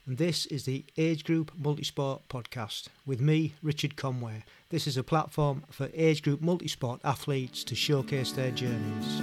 and this is the Age Group Multisport Podcast with me, Richard Conway. This is a platform for age group multisport athletes to showcase their journeys.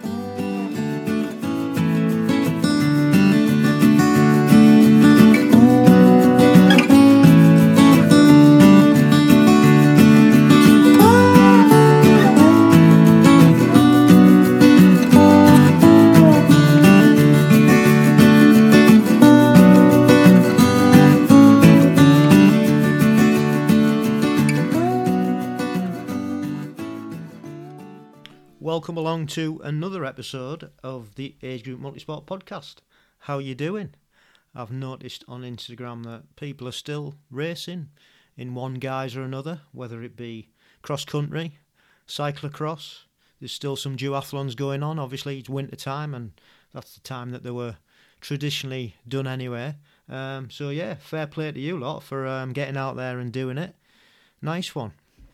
Welcome along to another episode of the Age Group Multisport Podcast. How are you doing? I've noticed on Instagram that people are still racing in one guise or another, whether it be cross-country, cyclocross. There's still some duathlons going on. Obviously, it's winter time, and that's the time that they were traditionally done anyway. So yeah, fair play to you lot for getting out there and doing it. Nice one.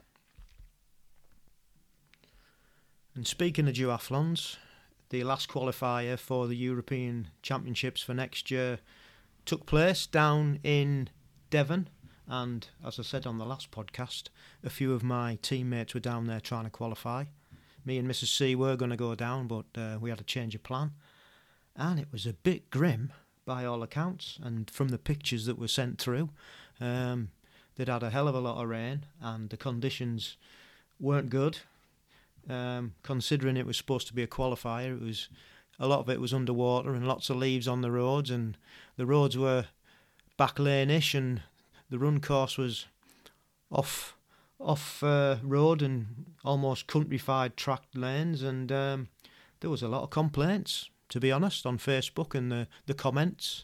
And speaking of duathlons, the last qualifier for the European Championships for next year took place down in Devon. And as I said on the last podcast, a few of my teammates were down there trying to qualify. Me and Mrs. C were going to go down, but we had a change of plan. And it was a bit grim by all accounts. And from the pictures that were sent through, they'd had a hell of a lot of rain and the conditions weren't good. Considering it was supposed to be a qualifier, a lot of it was underwater and lots of leaves on the roads, and the roads were back lane-ish, and the run course was off road and almost countrified tracked lanes, and there was a lot of complaints, to be honest, on Facebook and the comments.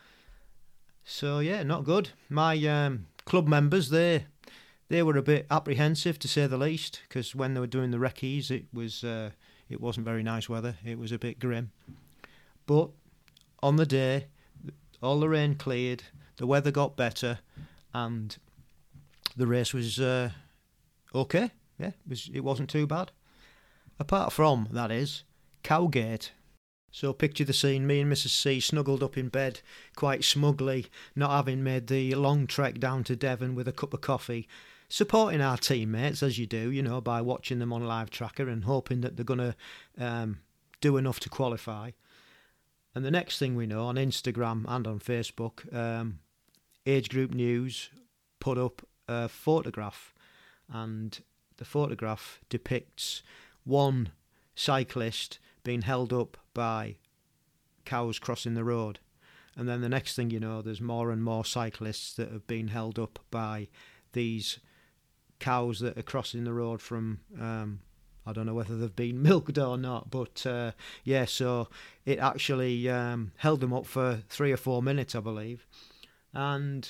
So yeah, not good. My club members, They were a bit apprehensive, to say the least, because when they were doing the recce's, it wasn't very nice weather. It was a bit grim. But on the day, all the rain cleared, the weather got better, and the race was okay. Yeah, it wasn't too bad. Apart from, that is, Cowgate. So picture the scene, me and Mrs. C snuggled up in bed quite smugly, not having made the long trek down to Devon with a cup of coffee, supporting our teammates, as you do, by watching them on Live Tracker and hoping that they're going to do enough to qualify. And the next thing we know, on Instagram and on Facebook, Age Group News put up a photograph, and the photograph depicts one cyclist being held up by cows crossing the road. And then the next thing you know, there's more and more cyclists that have been held up by these cows that are crossing the road from, I don't know whether they've been milked or not, but so it actually held them up for 3 or 4 minutes, I believe. And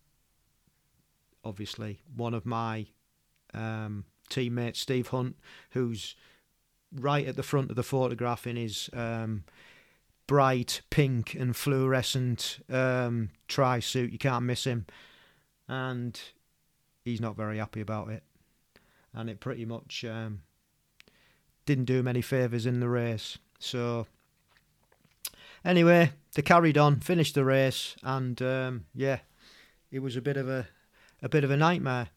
obviously one of my teammates, Steve Hunt, who's right at the front of the photograph in his bright pink and fluorescent tri-suit, you can't miss him, and he's not very happy about it, and it pretty much didn't do him any favours in the race. So anyway, they carried on, finished the race, and it was a bit of a nightmare.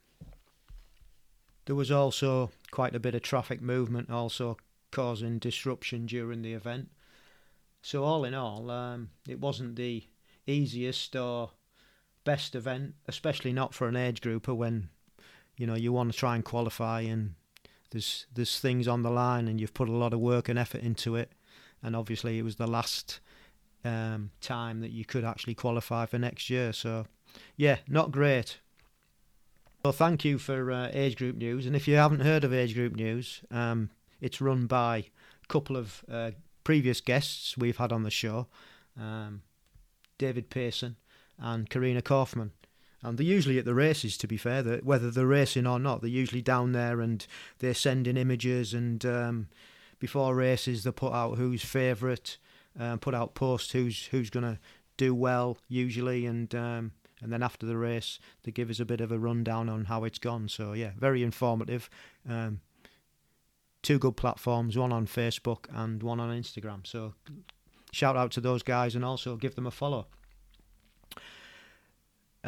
There was also quite a bit of traffic movement also causing disruption during the event. So all in all, it wasn't the easiest or best event, especially not for an age grouper when you want to try and qualify and there's things on the line and you've put a lot of work and effort into it, and obviously it was the last time that you could actually qualify for next year. So yeah, not great. Well, thank you for Age Group News, and if you haven't heard of Age Group News, it's run by a couple of previous guests we've had on the show, David Pearson and Karina Kaufman, and they're usually at the races, to be fair, whether they're racing or not, they're usually down there and they're sending images, and before races they put out who's favourite, put out posts who's going to do well usually, and then after the race they give us a bit of a rundown on how it's gone. So yeah, very informative. 2 good platforms, one on Facebook and one on Instagram. So shout out to those guys and also give them a follow.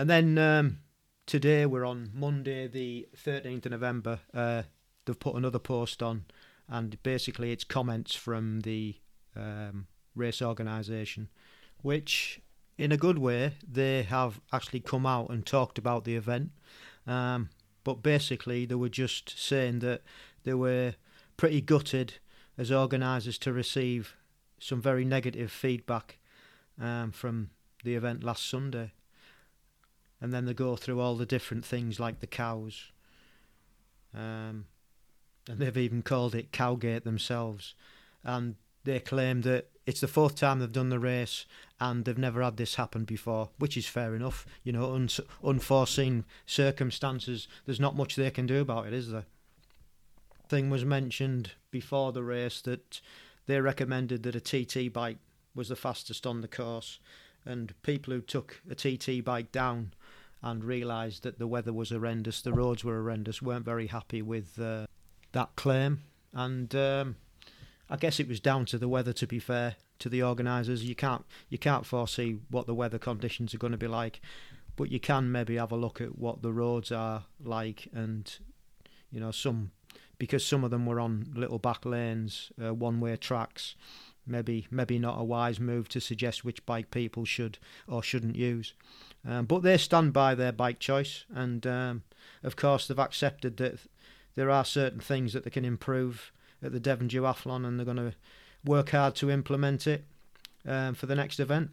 And then today, we're on Monday the 13th of November, they've put another post on, and basically it's comments from the race organisation, which in a good way they have actually come out and talked about the event, but basically they were just saying that they were pretty gutted as organisers to receive some very negative feedback from the event last Sunday. And then they go through all the different things like the cows, and they've even called it Cowgate themselves, and they claim that it's the fourth time they've done the race and they've never had this happen before, which is fair enough. You know, unforeseen circumstances, there's not much they can do about it, is there? Thing was mentioned before the race that they recommended that a TT bike was the fastest on the course, and people who took a TT bike down and realised that the weather was horrendous, the roads were horrendous, weren't very happy with that claim. And I guess it was down to the weather, to be fair to the organisers. You can't foresee what the weather conditions are going to be like, but you can maybe have a look at what the roads are like, and you know, because some of them were on little back lanes, one-way tracks. Maybe not a wise move to suggest which bike people should or shouldn't use. But they stand by their bike choice, and of course they've accepted that there are certain things that they can improve at the Devon Duathlon, and they're going to work hard to implement it for the next event.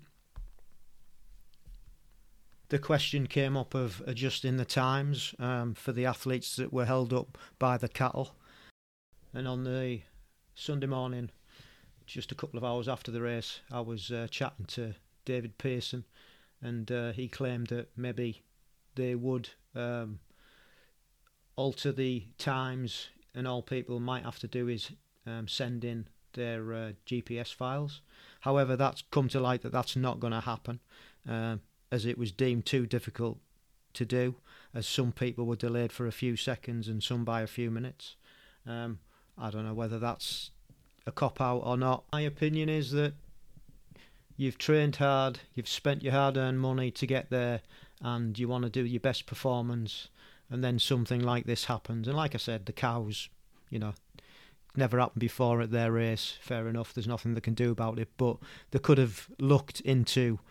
The question came up of adjusting the times for the athletes that were held up by the cattle. And on the Sunday morning, just a couple of hours after the race, I was chatting to David Pearson, and he claimed that maybe they would alter the times, and all people might have to do is send in their GPS files. However, that's come to light that that's not going to happen, as it was deemed too difficult to do, as some people were delayed for a few seconds and some by a few minutes. I don't know whether that's a cop-out or not. My opinion is that you've trained hard, you've spent your hard-earned money to get there, and you want to do your best performance, and then something like this happens. And like I said, the cows, you know, never happened before at their race. Fair enough, there's nothing they can do about it, but they could have looked into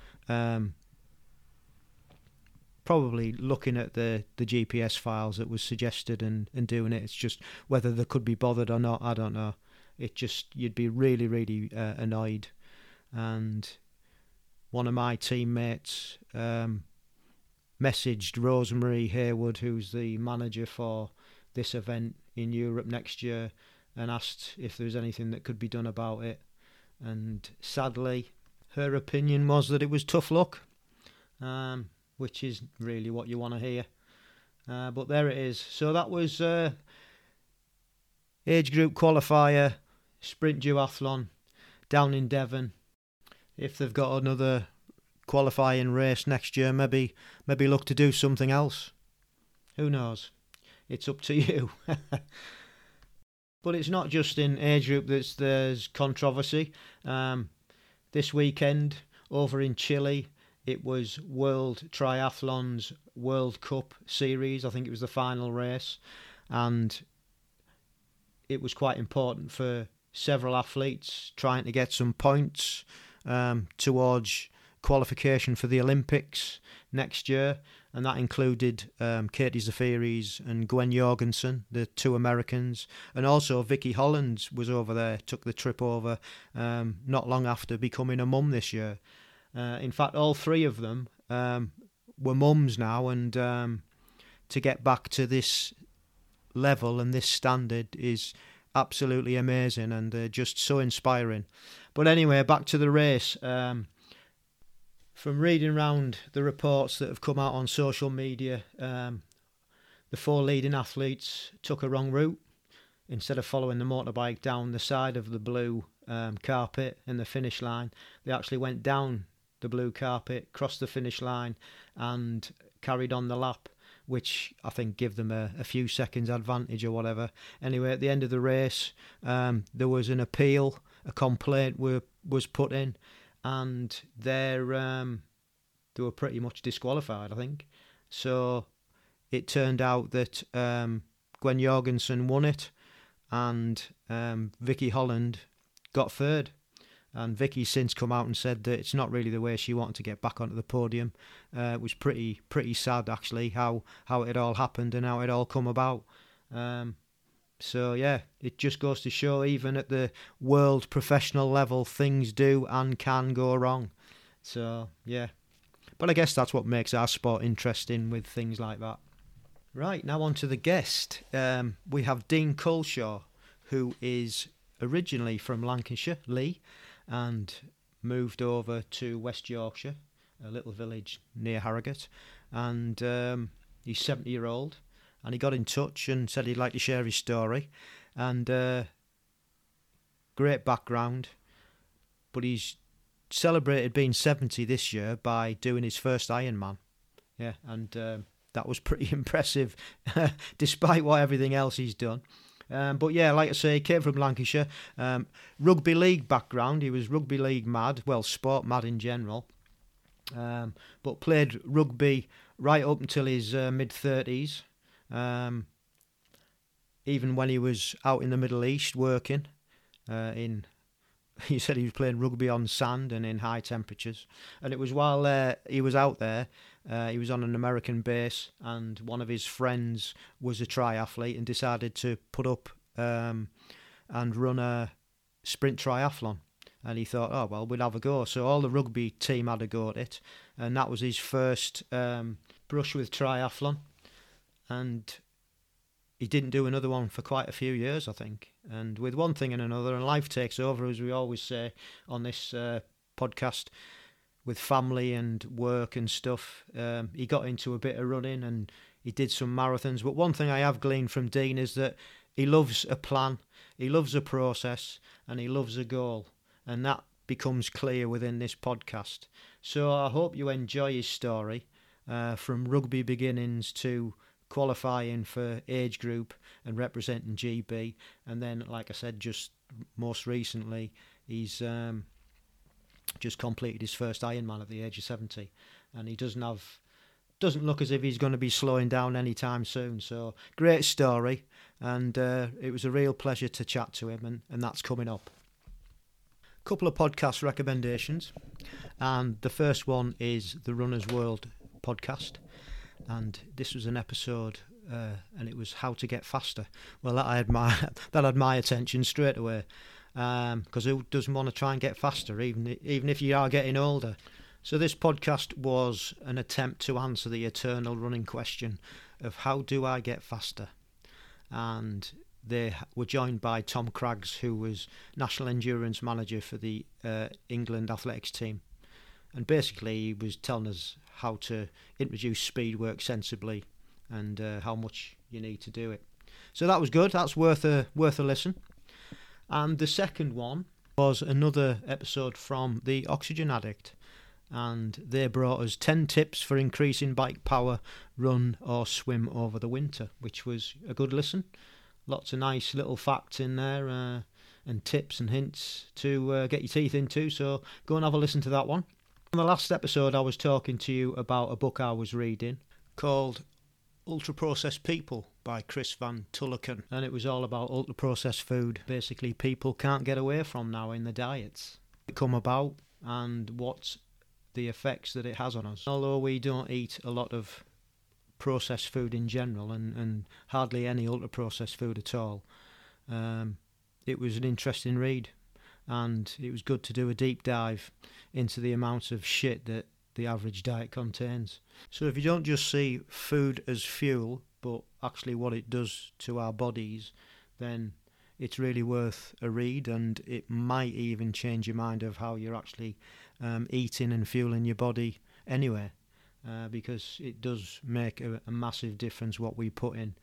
probably looking at the GPS files that was suggested and doing it. It's just whether they could be bothered or not, I don't know. It just, you'd be really, really annoyed. And one of my teammates messaged Rosemary Haywood, who's the manager for this event in Europe next year, and asked if there was anything that could be done about it. And sadly, her opinion was that it was tough luck, which is really what you want to hear. But there it is. So that was age group qualifier, sprint duathlon down in Devon. If they've got another qualifying race next year, maybe look to do something else. Who knows? It's up to you. But it's not just in age group that there's controversy. This weekend over in Chile, it was World Triathlon's World Cup Series. I think it was the final race, and it was quite important for several athletes trying to get some points towards qualification for the Olympics next year, and that included Katie Zafiris and Gwen Jorgensen, the two Americans, and also Vicky Hollands was over there, took the trip over not long after becoming a mum this year. In fact, all three of them were mums now, and to get back to this level and this standard is absolutely amazing, and just so inspiring. But anyway, back to the race. From reading around the reports that have come out on social media, the four leading athletes took a wrong route. Instead of following the motorbike down the side of the blue carpet in the finish line, they actually went down the blue carpet, crossed the finish line, and carried on the lap, which I think give them a few seconds advantage or whatever. Anyway, at the end of the race, there was an appeal, a complaint was put in, and their they were pretty much disqualified, I think. So it turned out that Gwen Jorgensen won it, and Vicky Holland got third. And Vicky's since come out and said that it's not really the way she wanted to get back onto the podium. It was pretty sad, actually, how it all happened and how it all come about. So, yeah, it just goes to show, even at the world professional level, things do and can go wrong. So, yeah. But I guess that's what makes our sport interesting, with things like that. Right, now on to the guest. We have Dean Culshaw, who is originally from Lancashire, Leigh, and moved over to West Yorkshire, a little village near Harrogate. And he's 70-year-old. And he got in touch and said he'd like to share his story. And great background. But he's celebrated being 70 this year by doing his first Ironman. Yeah, and that was pretty impressive, despite everything else he's done. But yeah, like I say, he came from Lancashire. Rugby league background. He was rugby league mad. Well, sport mad in general. But played rugby right up until his mid-30s. Even when he was out in the Middle East working, he said he was playing rugby on sand and in high temperatures. And it was while he was out there, he was on an American base, and one of his friends was a triathlete and decided to put up and run a sprint triathlon. And he thought, oh, well, we'll have a go. So all the rugby team had a go at it, and that was his first brush with triathlon. And he didn't do another one for quite a few years, I think. And with one thing and another, and life takes over, as we always say on this podcast, with family and work and stuff. He got into a bit of running and he did some marathons. But one thing I have gleaned from Dean is that he loves a plan, he loves a process, and he loves a goal. And that becomes clear within this podcast. So I hope you enjoy his story, from rugby beginnings to qualifying for age group and representing GB, and then, like I said, just most recently, he's just completed his first Ironman at the age of 70, and he doesn't look as if he's going to be slowing down anytime soon. So great story, and it was a real pleasure to chat to him, and that's coming up. Couple of podcast recommendations, and the first one is the Runner's World podcast. And this was an episode, and it was how to get faster. Well, that had my attention straight away, because who doesn't want to try and get faster, even if you are getting older? So this podcast was an attempt to answer the eternal running question of how do I get faster? And they were joined by Tom Craggs, who was National Endurance Manager for the England athletics team. And basically he was telling us how to introduce speed work sensibly and how much you need to do it. So that was good. That's worth a listen. And the second one was another episode from the Oxygen Addict. And they brought us 10 tips for increasing bike power, run or swim over the winter, which was a good listen. Lots of nice little facts in there and tips and hints to get your teeth into. So go and have a listen to that one. In the last episode, I was talking to you about a book I was reading called Ultra Processed People by Chris Van Tulleken, and it was all about ultra processed food. Basically, people can't get away from now in the diets. It come about and what's the effects that it has on us. Although we don't eat a lot of processed food in general, and hardly any ultra processed food at all, it was an interesting read. And it was good to do a deep dive into the amount of shit that the average diet contains. So if you don't just see food as fuel, but actually what it does to our bodies, then it's really worth a read, and it might even change your mind of how you're actually eating and fueling your body anyway, because it does make a massive difference what we put in.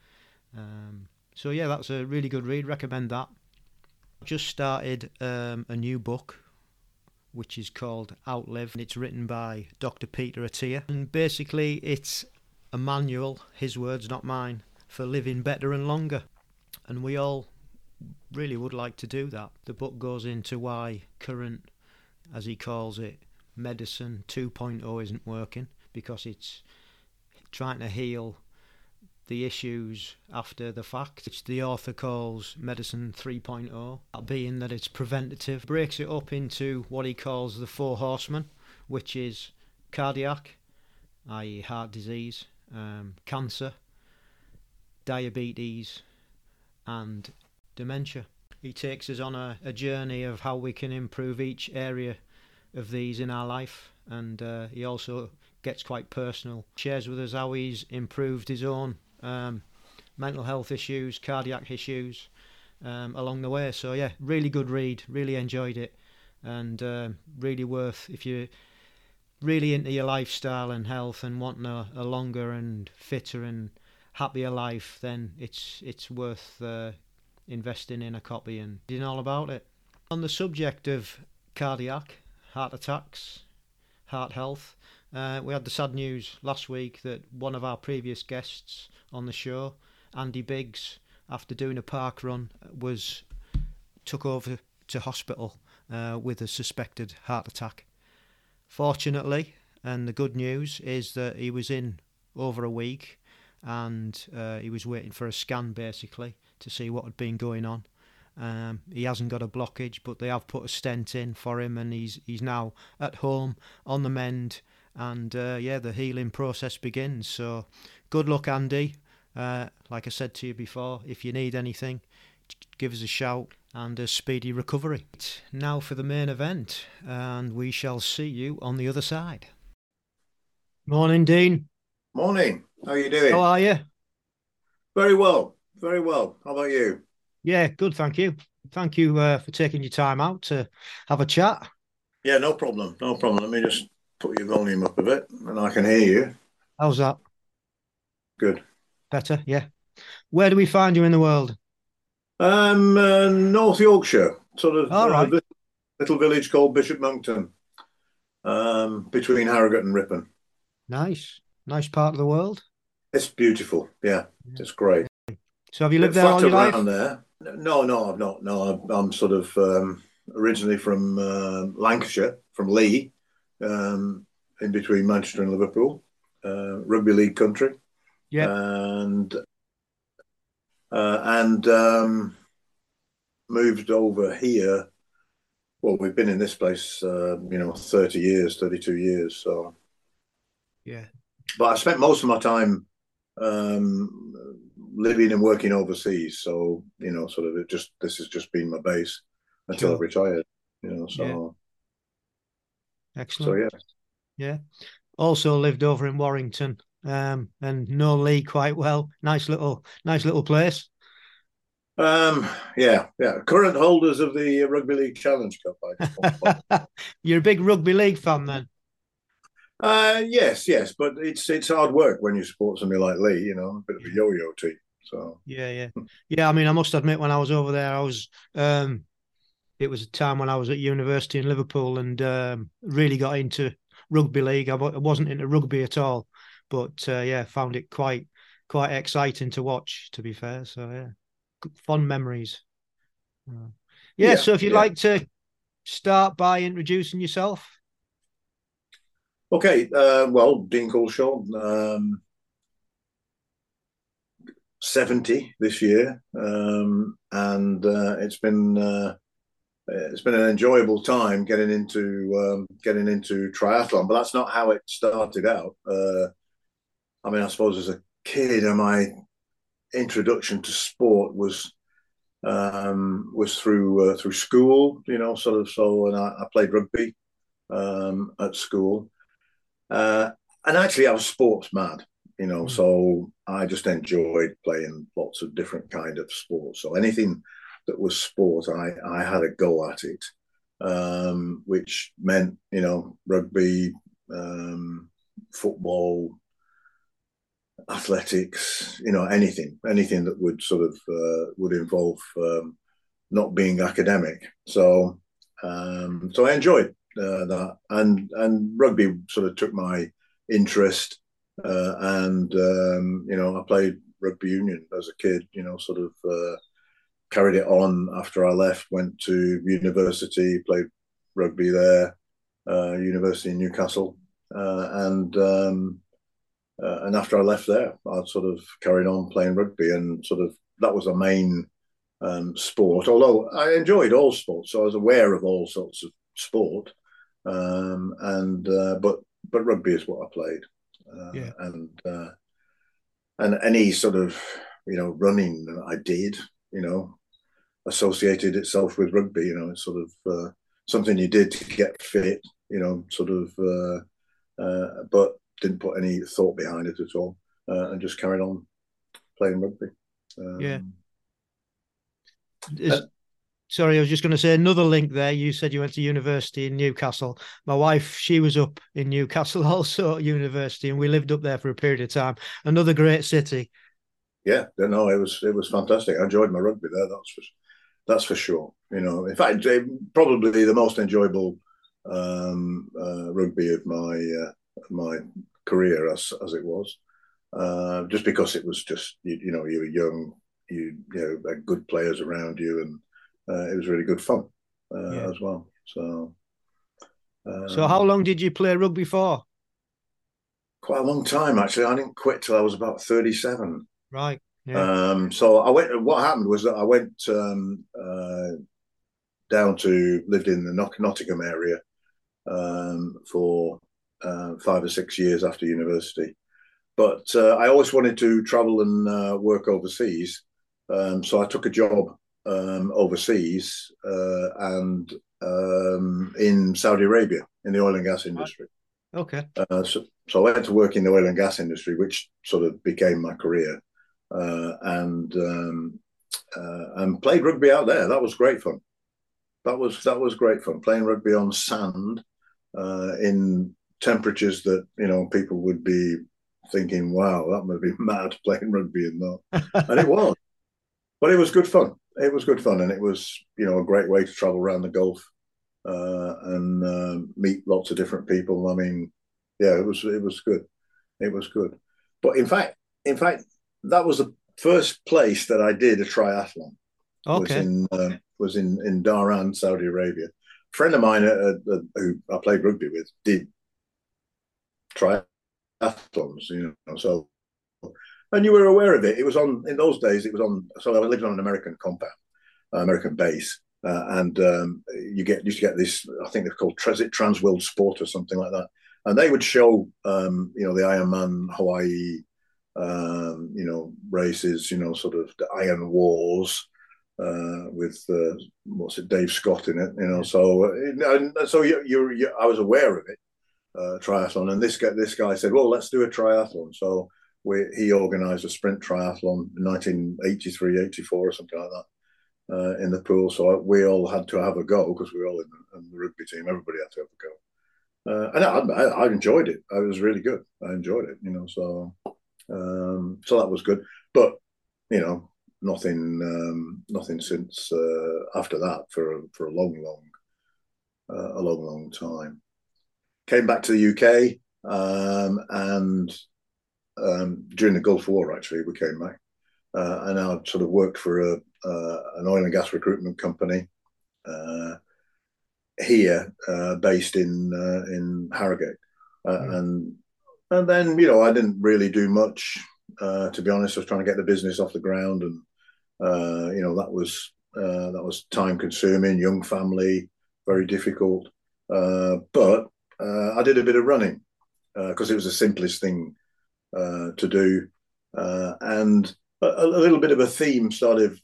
So yeah, that's a really good read. Recommend that. Just started a new book which is called Outlive, and it's written by Dr. Peter Attia, and basically it's a manual, his words not mine, for living better and longer, and we all really would like to do that. The book goes into why current, as he calls it, medicine 2.0 isn't working, because it's trying to heal the issues after the fact, which the author calls medicine 3.0, that being that it's preventative. Breaks it up into what he calls the four horsemen, which is cardiac, i.e. heart disease, cancer, diabetes, and dementia. He takes us on a journey of how we can improve each area of these in our life, and he also gets quite personal, shares with us how he's improved his own mental health issues, cardiac issues along the way. So yeah, really good read, really enjoyed it, and really worth, if you're really into your lifestyle and health and wanting a longer and fitter and happier life, then it's worth investing in a copy and reading all about it. On the subject of cardiac, heart attacks, heart health, we had the sad news last week that one of our previous guests on the show, Andy Biggs, after doing a park run, took over to hospital with a suspected heart attack. Fortunately, and the good news is that he was in over a week, and he was waiting for a scan basically to see what had been going on. He hasn't got a blockage, but they have put a stent in for him, and he's now at home on the mend, and the healing process begins. So good luck, Andy. Like I said to you before, if you need anything, give us a shout, and a speedy recovery. Now for the main event, and we shall see you on the other side. Morning, Dean. Morning. How are you doing? How are you? Very well. Very well. How about you? Yeah, good, thank you. Thank you for taking your time out to have a chat. Yeah, no problem. No problem. Let me just put your volume up a bit and I can hear you. How's that? Good. Better, yeah. Where do we find you in the world? North Yorkshire, sort of All right. little village called Bishop Monkton, between Harrogate and Ripon. Nice. Nice part of the world. It's beautiful. Yeah, it's great. So have you lived Bit there all flat your life? around there. No, I've not. No, I'm sort of originally from Lancashire, from Lee, in between Manchester and Liverpool, rugby league country, Yeah. and moved over here. Well, we've been in this place, 30 years, 32 years. So, Yeah. but I spent most of my time living and working overseas. So, sort of this has just been my base until Sure. I've retired. Yeah. So Excellent. yeah. Yeah. Also lived over in Warrington, and know Lee quite well. Nice little place. Yeah. Current holders of the Rugby League Challenge Cup, I just You're a big rugby league fan then? Yes, but it's hard work when you support somebody like Lee, a bit of a yo-yo team. So Yeah. I mean, I must admit, when I was over there, it was a time when I was at university in Liverpool, and really got into rugby league. I wasn't into rugby at all, but found it quite exciting to watch, to be fair. So yeah, fond memories. So if you'd like to start by introducing yourself. Okay, well, Dean Culshaw, 70 this year, and it's been an enjoyable time getting into triathlon. But that's not how it started out. I mean, I suppose as a kid, my introduction to sport was through school, sort of. So, and I played rugby at school. And actually, I was sports mad, so I just enjoyed playing lots of different kind of sports. So anything that was sport, I had a go at it, which meant, rugby, football, athletics, anything that would sort of would involve not being academic. So I enjoyed that, and rugby sort of took my interest, and I played rugby union as a kid. Sort of carried it on after I left. Went to university, played rugby there, University in Newcastle, and after I left there, I sort of carried on playing rugby, and sort of that was the main sport. Although I enjoyed all sports, so I was aware of all sorts of sport, and but rugby is what I played, Yeah. and any sort of running that I did, associated itself with rugby. It's sort of something you did to get fit, sort of, but didn't put any thought behind it at all, and just carried on playing rugby. Yeah. Uh, Sorry, I was just going to say another link there. You said you went to university in Newcastle. My wife, she was up in Newcastle also at university, and we lived up there for a period of time. Another great city. Yeah, no, it was fantastic. I enjoyed my rugby there. That's for sure. In fact, probably the most enjoyable rugby of my career as it was, just because it was just you were young, you had good players around you, and it was really good fun Yeah. as well. So how long did you play rugby for? Quite a long time actually. I didn't quit till I was about 37. Right. Yeah. So I went. What happened was that I went down to lived in the Nottingham area for 5 or 6 years after university. But I always wanted to travel and work overseas. So I took a job overseas and in Saudi Arabia in the oil and gas industry. Okay. So I went to work in the oil and gas industry, which sort of became my career, and played rugby out there. That was great fun. That was great fun playing rugby on sand in temperatures that people would be thinking, "Wow, that must be mad playing rugby in that," and it was. But it was good fun. It was good fun, and it was a great way to travel around the Gulf and meet lots of different people. I mean, yeah, it was good. It was good. But in fact, that was the first place that I did a triathlon. Okay. Was in Dhahran, Saudi Arabia. A friend of mine who I played rugby with did triathlons, so. And you were aware of it. It was on in those days. It was on. So I lived on an American compound, American base, and used to get this. I think they're called Trans World Sport or something like that. And they would show, the Ironman Hawaii, races, sort of the Iron Wars, with what's it, Dave Scott in it, Yeah. So I was aware of it, triathlon, and this guy said, well, let's do a triathlon. So he organised a sprint triathlon in 1983, 84 or something like that, in the pool. So we all had to have a go because we were all in the rugby team. Everybody had to have a go. And I enjoyed it. I was really good. I enjoyed it, so that was good. But nothing since after that for a long time. Came back to the UK, and during the Gulf War, actually, we came back, and I sort of worked for an oil and gas recruitment company here, based in Harrogate, and then I didn't really do much. To be honest, I was trying to get the business off the ground, and that was time consuming, young family, very difficult. But I did a bit of running because it was the simplest thing to do, and a little bit of a theme started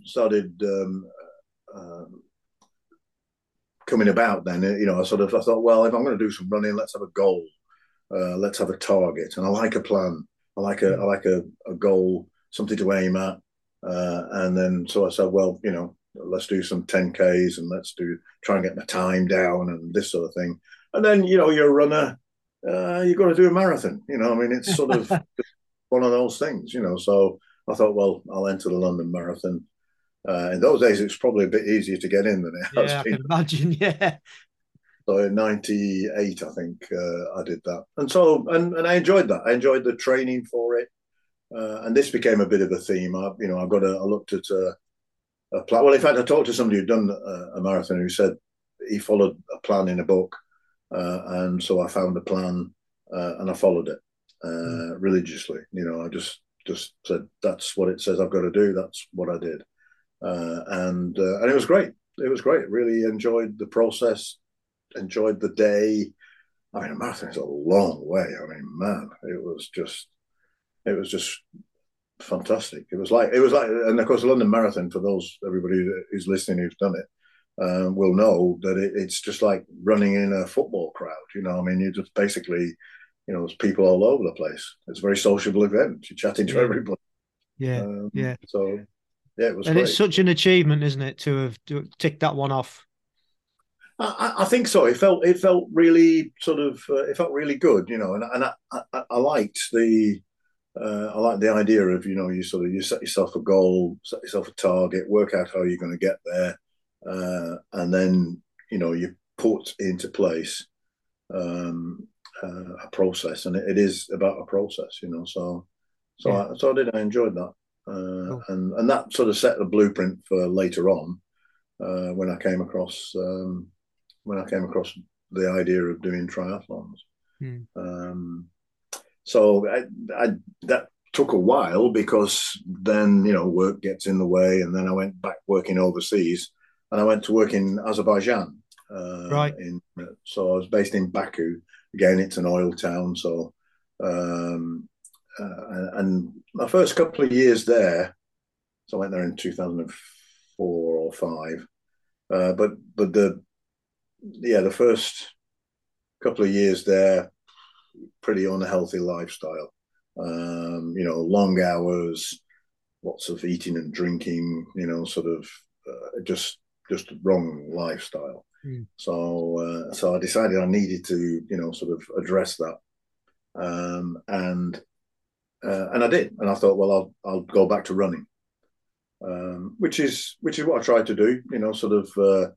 coming about. Then I thought, well, if I'm going to do some running, let's have a goal, let's have a target, and I like a plan. I like a goal, something to aim at, and then so I said, well, let's do some 10Ks and try and get my time down and this sort of thing. And then you're a runner, you've got to do a marathon. I mean, it's sort of one of those things. So I thought, well, I'll enter the London Marathon. In those days, it's probably a bit easier to get in than it has Yeah, I been. can imagine. Yeah. So in '98, I think I did that, and I enjoyed that. I enjoyed the training for it, and this became a bit of a theme. I looked at a plan. Well, in fact, I talked to somebody who'd done a marathon who said he followed a plan in a book, and so I found a plan, and I followed it Mm. religiously. I just said that's what it says I've got to do. That's what I did, and it was great. It was great. Really enjoyed the process. Enjoyed the day. I mean, a marathon is a long way. I mean, man, it was just fantastic. It was like, and of course, the London Marathon, for everybody who's listening who's done it, will know that it's just like running in a football crowd. I mean, you just basically, there's people all over the place. It's a very sociable event. You're chatting to Yeah, everybody. yeah, yeah. So yeah, it was And it's great. such an achievement, isn't it, to have ticked that one off? I think so. It felt really sort of it felt really good, and I liked the idea of you set yourself a goal, set yourself a target, work out how you're going to get there, and then you put into place um, a process, and it is about a process, Yeah. I enjoyed that, Cool. and that sort of set the blueprint for later on when I came across the idea of doing triathlons. Mm. Um, so that took a while because then work gets in the way, and then I went back working overseas, and I went to work in Azerbaijan. Right. So I was based in Baku. Again, it's an oil town. So um, and my first couple of years there, so I went there in 2004 or five. But the first couple of years there, pretty unhealthy lifestyle. Long hours, lots of eating and drinking. Sort of just wrong lifestyle. Mm. So I decided I needed to sort of address that, and I did, and I thought, well, I'll go back to running, which is what I tried to do. Sort of,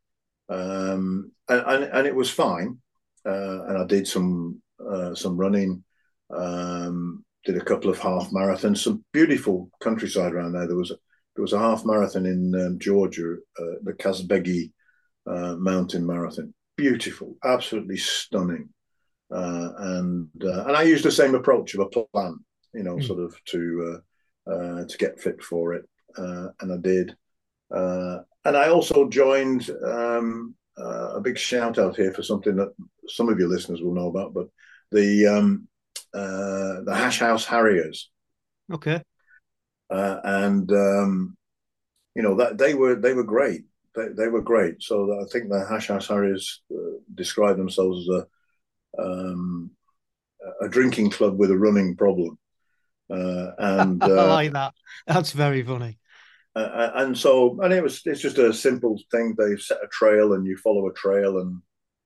and it was fine, and I did some running. Did a couple of half marathons, some beautiful countryside around there. There was a half marathon in Georgia, the Kazbegi Mountain Marathon. Beautiful, absolutely stunning. And I used the same approach of a plan, Mm. sort of to get fit for it, and I did. And I also joined a big shout out here for something that some of your listeners will know about, but the Hash House Harriers, Okay. and that they were great. They were great. So I think the Hash House Harriers describe themselves as a drinking club with a running problem, and I like that. That's very funny. it's just a simple thing. They set a trail and you follow a trail, and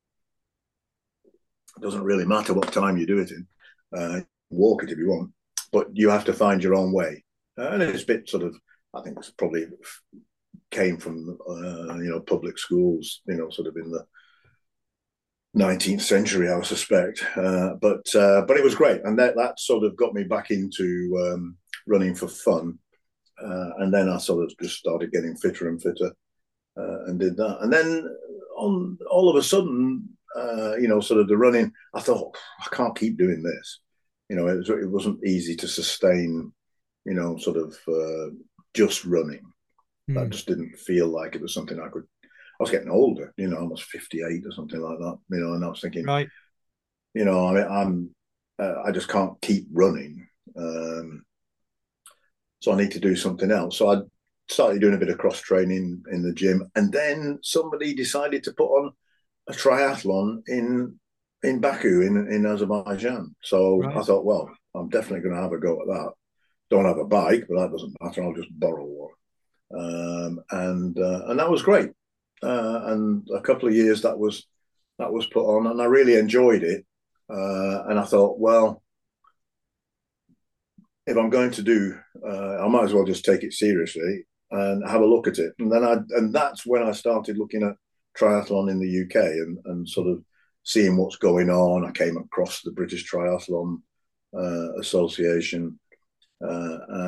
it doesn't really matter what time you do it in. Walk it if you want, but you have to find your own way. And it's a bit sort of, I think it's probably came from public schools, sort of in the 19th century, I suspect. But it was great, and that sort of got me back into running for fun. And then I sort of just started getting fitter and fitter, and did that. And then all of a sudden, sort of the running, I thought, I can't keep doing this. It wasn't easy to sustain, sort of just running. I Mm. just didn't feel like it was something I could. I was getting older, almost 58 or something like that, and I was thinking, Right. I mean, I just can't keep running. So I need to do something else. So I started doing a bit of cross training in the gym, and then somebody decided to put on a triathlon in Baku in Azerbaijan. So I Right. thought, well, I'm definitely going to have a go at that. Don't have a bike, but that doesn't matter. I'll just borrow one, and that was great. And a couple of years that was put on, and I really enjoyed it. And I thought, well, if I'm going to do, I might as well just take it seriously and have a look at it. And that's when I started looking at triathlon in the UK and sort of seeing what's going on. I came across the British Triathlon Association,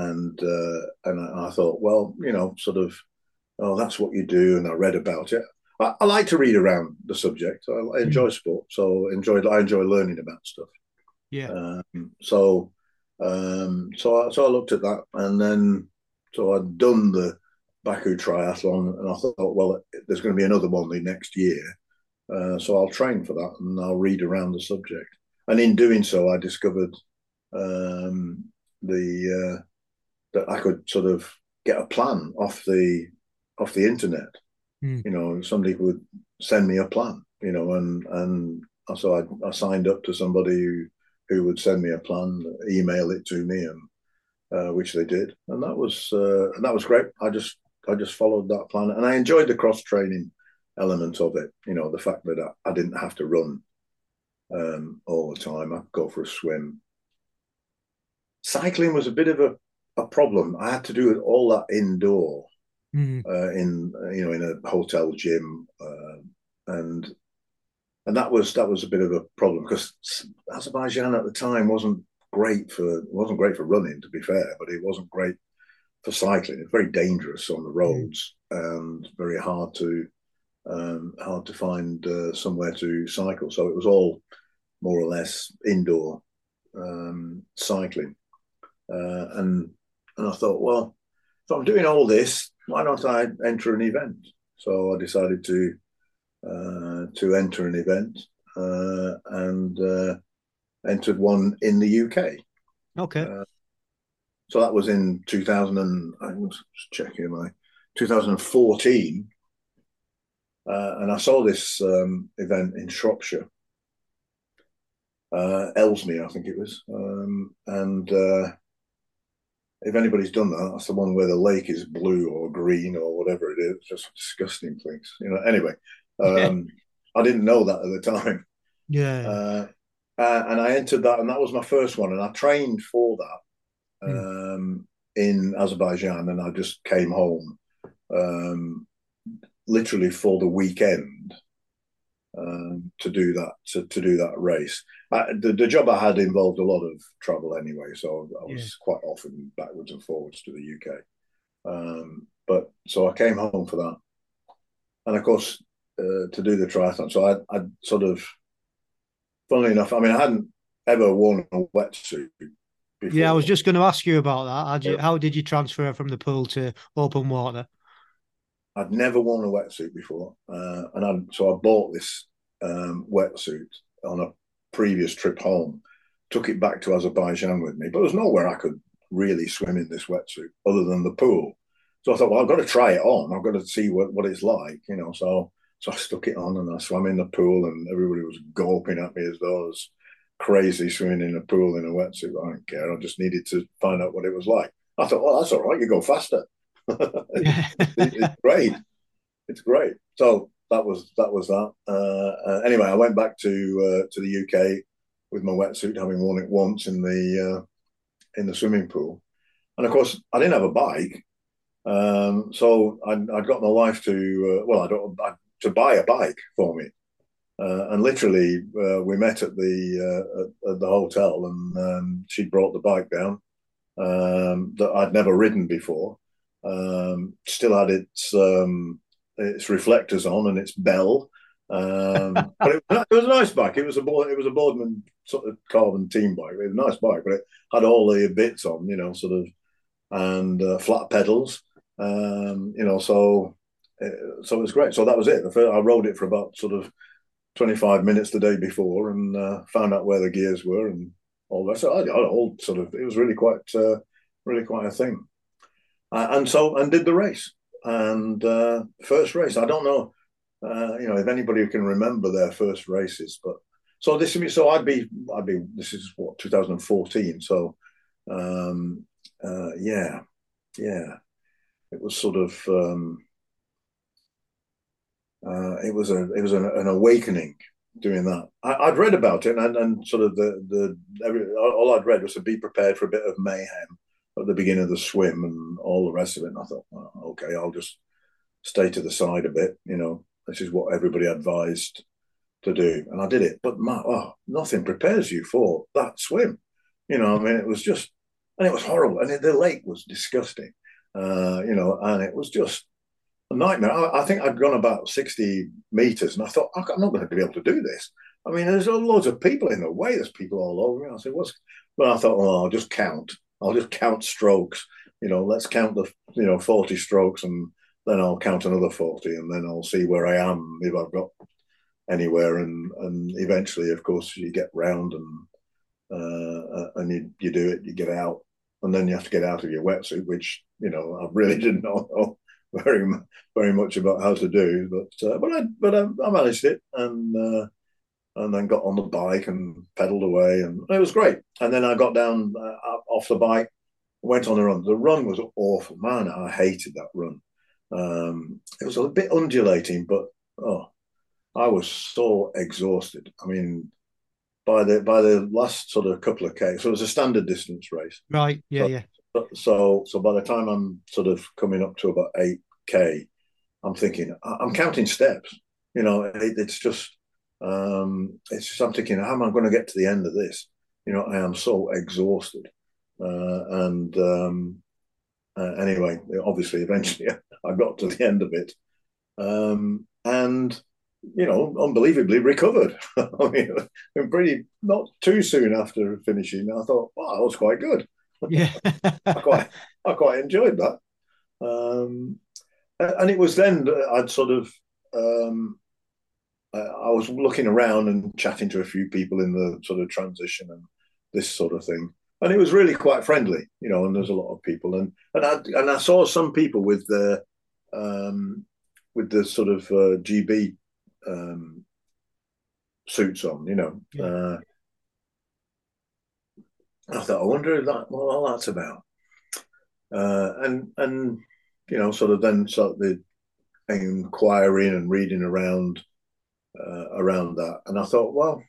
and I thought, well, sort of, oh, that's what you do. And I read about it. I like to read around the subject. I enjoy Mm. sport, so I enjoy learning about stuff. Yeah. So so I looked at that, and then so I'd done the Baku triathlon, and I thought, well, there's going to be another one the next year, so I'll train for that and I'll read around the subject. And in doing so, I discovered um, the that I could sort of get a plan off the internet. Mm. You know, somebody would send me a plan. You know, and so I signed up to somebody who would send me a plan, email it to me, and which they did, and that was great. I just followed that plan, and I enjoyed the cross training element of it. You know, the fact that I didn't have to run all the time. I could go for a swim. Cycling was a bit of a problem. I had to do it all that indoor Mm. in you know in a hotel gym, and that was a bit of a problem because Azerbaijan at the time wasn't great for running, to be fair, but it wasn't great for cycling. It's very dangerous on the Mm. roads and very hard to find somewhere to cycle. So it was all more or less indoor cycling, and I thought, well, if I'm doing all this, why not I enter an event? So I decided to enter an event and entered one in the UK. Okay. Uh, so that was in 2000 and I was checking my 2014, and I saw this event in Shropshire, Ellesmere, I think it was, and if anybody's done that, that's the one where the lake is blue or green or whatever it is. It's just a disgusting place, you know. Anyway, Yeah. I didn't know that at the time, Yeah. uh, and I entered that, and that was my first one, and I trained for that Mm. in Azerbaijan, and I just came home um, literally for the weekend to do that to do that race. The job I had involved a lot of travel anyway, so I Yeah. was quite often backwards and forwards to the UK. But so I came home for that, and of course to do the triathlon. So I sort of, funnily enough, I mean, I hadn't ever worn a wetsuit Yeah, I was before. just going to ask you about that. How did you transfer from the pool to open water? I'd never worn a wetsuit before, so I bought this wetsuit on a previous trip home. Took it back to Azerbaijan with me, but there's nowhere I could really swim in this wetsuit other than the pool. So I thought, well, I've got to try it on. I've got to see what it's like, you know. So I stuck it on and I swam in the pool, and everybody was gawping at me as though I was crazy swimming in a pool in a wetsuit. I don't care. I just needed to find out what it was like. I thought, well, that's all right. You go faster. Yeah. It's great. It's great. So that was that. Anyway, I went back to the UK with my wetsuit, having worn it once in the swimming pool, and of course I didn't have a bike. So I got my wife to to buy a bike for me, and literally we met at the hotel, and she brought the bike down that I'd never ridden before. Still had its reflectors on and its bell. But it was a nice bike. It was a Boardman sort of carbon team bike. It was a nice bike, but it had all the bits on, you know, sort of, and flat pedals. You know, so it was great. So that was it. I rode it for about sort of 25 minutes the day before, and found out where the gears were and all that. So I all sort of, it was really quite a thing. And did the race. And first race, I don't know, you know, if anybody can remember their first races, but I'd be. This is what 2014. So, yeah, yeah, it was sort of, it was an awakening doing that. I'd read about it, and sort of all I'd read was to be prepared for a bit of mayhem at the beginning of the swim and all the rest of it. And I thought, well, okay, I'll just stay to the side a bit. You know, this is what everybody advised to do, and I did it. But nothing prepares you for that swim. You know, I mean, it was just, and it was horrible, and the lake was disgusting. You know, and it was just, a nightmare. I think I'd gone about 60 meters, and I thought I'm not going to be able to do this. I mean, there's loads of people in the way. There's people all over me. I said, "What's?" But I thought, "Oh, I'll just count. I'll just count strokes. Let's count the 40 strokes, and then I'll count another 40, and then I'll see where I am if I've got anywhere." And eventually, of course, you get round and you do it. You get out, and then you have to get out of your wetsuit, which I really didn't know very very much about how to do, but I managed it, and then got on the bike and pedaled away, and it was great. And then I got down off the bike, went on a run. The run was awful, man. I hated that run. It was a bit undulating, but I was so exhausted. I mean, by the last sort of couple of K, so it was a standard distance race. Right. Yeah. So, Yeah. so by the time I'm sort of coming up to about 8K, I'm thinking I'm counting steps. It's just I'm thinking, how am I going to get to the end of this? I am so exhausted. And Anyway, obviously, eventually, I got to the end of it, and unbelievably recovered. I mean, pretty not too soon after finishing, I thought, wow, that was quite good. Yeah. I quite, I quite enjoyed that. And it was then that I'd sort of, I was looking around and chatting to a few people in the sort of transition and this sort of thing. And it was really quite friendly, and there's a lot of people. And I saw some people with the sort of GB suits on. Yeah. I thought, I wonder what all that's about. And sort of then started inquiring and reading around that. And I thought, well,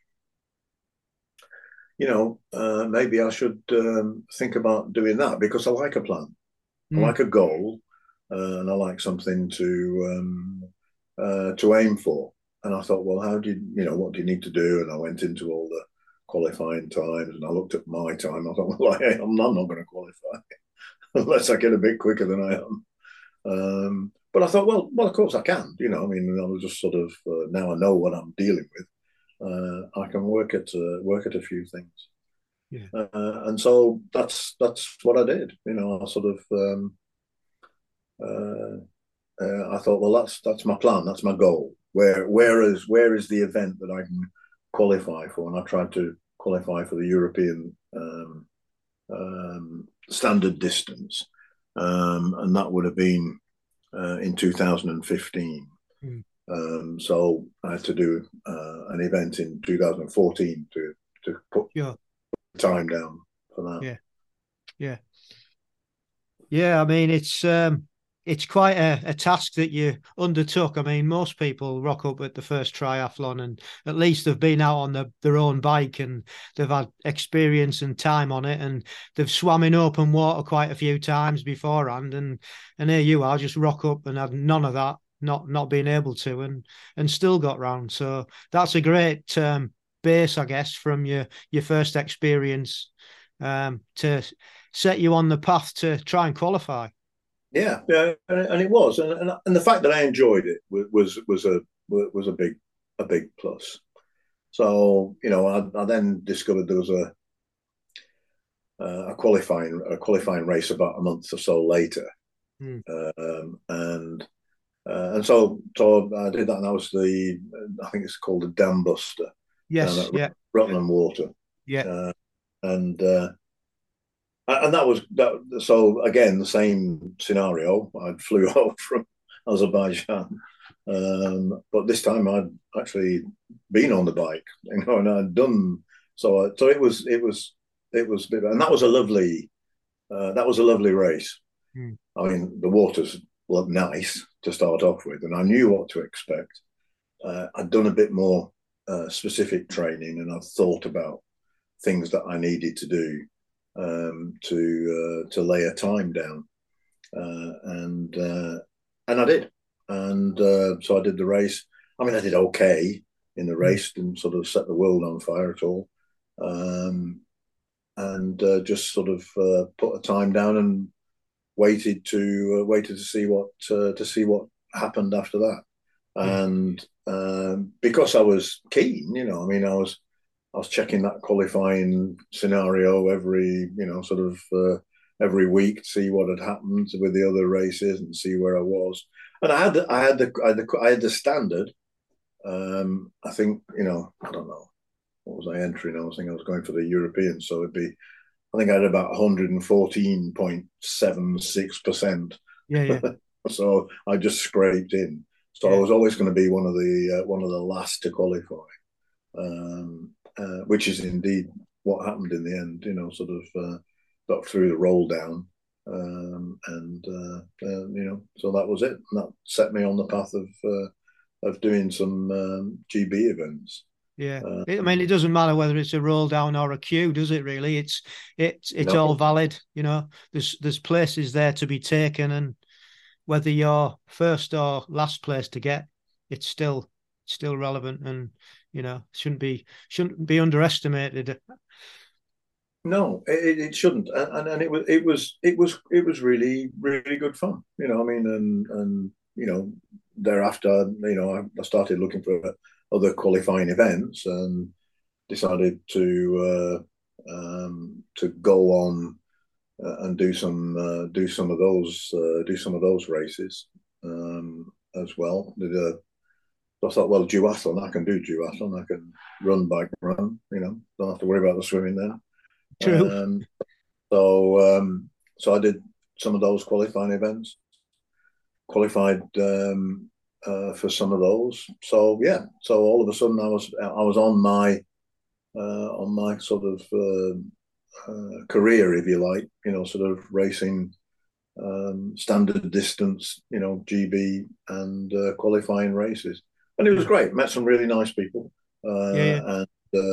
maybe I should think about doing that, because I like a plan, I Mm. like a goal, and I like something to aim for. And I thought, well, what do you need to do? And I went into all the qualifying times, and I looked at my time. I thought, well, I'm not going to qualify unless I get a bit quicker than I am. But I thought, well, of course I can. I mean, I was just sort of now I know what I'm dealing with. I can work at a few things, Yeah. and so that's what I did. I sort of I thought, well, that's my plan, that's my goal. Where is the event that I can qualify for? And I tried to qualify for the European standard distance, and that would have been in 2015. Mm. So I had to do an event in 2014 to put Sure. time down for that. Yeah. Yeah. Yeah. I mean, it's quite a task that you undertook. I mean, most people rock up at the first triathlon and at least they've been out on their own bike and they've had experience and time on it, and they've swam in open water quite a few times beforehand. And here you are, just rock up and have none of that, not being able to, and still got round. So that's a great base, I guess, from your first experience to set you on the path to try and qualify. Yeah, and it was, and the fact that I enjoyed it was a big plus. So I then discovered there was a qualifying race about a month or so later, Mm. and so I did that, and that was I think it's called the Dam Buster down Yes, at yeah, Rutland Water, yeah, uh, and that was that. So again, the same scenario. I flew out from Azerbaijan, but this time I'd actually been on the bike, and I'd done. So it was, and that was a lovely race. mm, I mean, the waters looked nice to start off with, and I knew what to expect. I'd done a bit more specific training, and I'd thought about things that I needed to do to lay a time down, and I did, and so I did the race. I mean, I did okay in the mm. race, didn't sort of set the world on fire at all, and just sort of put a time down and waited to see what happened after that. Yeah. And because I was keen, I mean, I was checking that qualifying scenario every week to see what had happened with the other races and see where I was. And I had the standard. I think I don't know what was I entering. I was going for the European, so it'd be. I think I had about 114.76%. Yeah. Yeah. So I just scraped in. So I Yeah. was always going to be one of the last to qualify, which is indeed what happened in the end. Got through the roll down, so that was it. And that set me on the path of doing some GB events. Yeah. I mean, it Um, doesn't matter whether it's a roll down or a queue, does it? Really, it's no, all valid. There's places there to be taken, and whether you're first or last place to get, it's still relevant, and shouldn't be underestimated. no, it shouldn't, and it was really really good fun. I mean, and thereafter, I started looking for other qualifying events and decided to go on and do some of those races as well. I thought, well, duathlon, I can do duathlon. I can run, bike, run. Don't have to worry about the swimming there. True. Um, so I did some of those qualifying events, qualified for some of those. So yeah, so all of a sudden I was on my sort of career, if you like, sort of racing standard distance, GB and qualifying races, and it was Yeah. great. Met some really nice people, Yeah. Yeah. and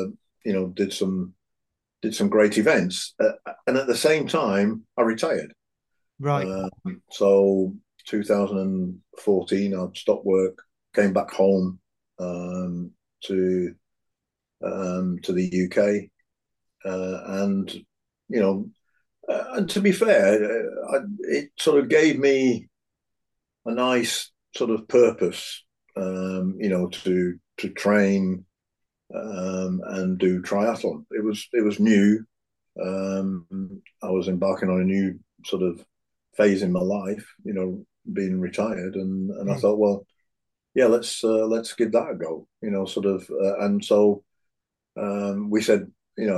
did some great events, and at the same time, I retired. Right. Um, so 2014, I stopped work, came back home to to the UK, and and to be fair, it sort of gave me a nice sort of purpose, to train and do triathlon. It was new. I was embarking on a new sort of phase in my life, being retired, and I Mm. thought, well, yeah, let's give that a go, and so we said,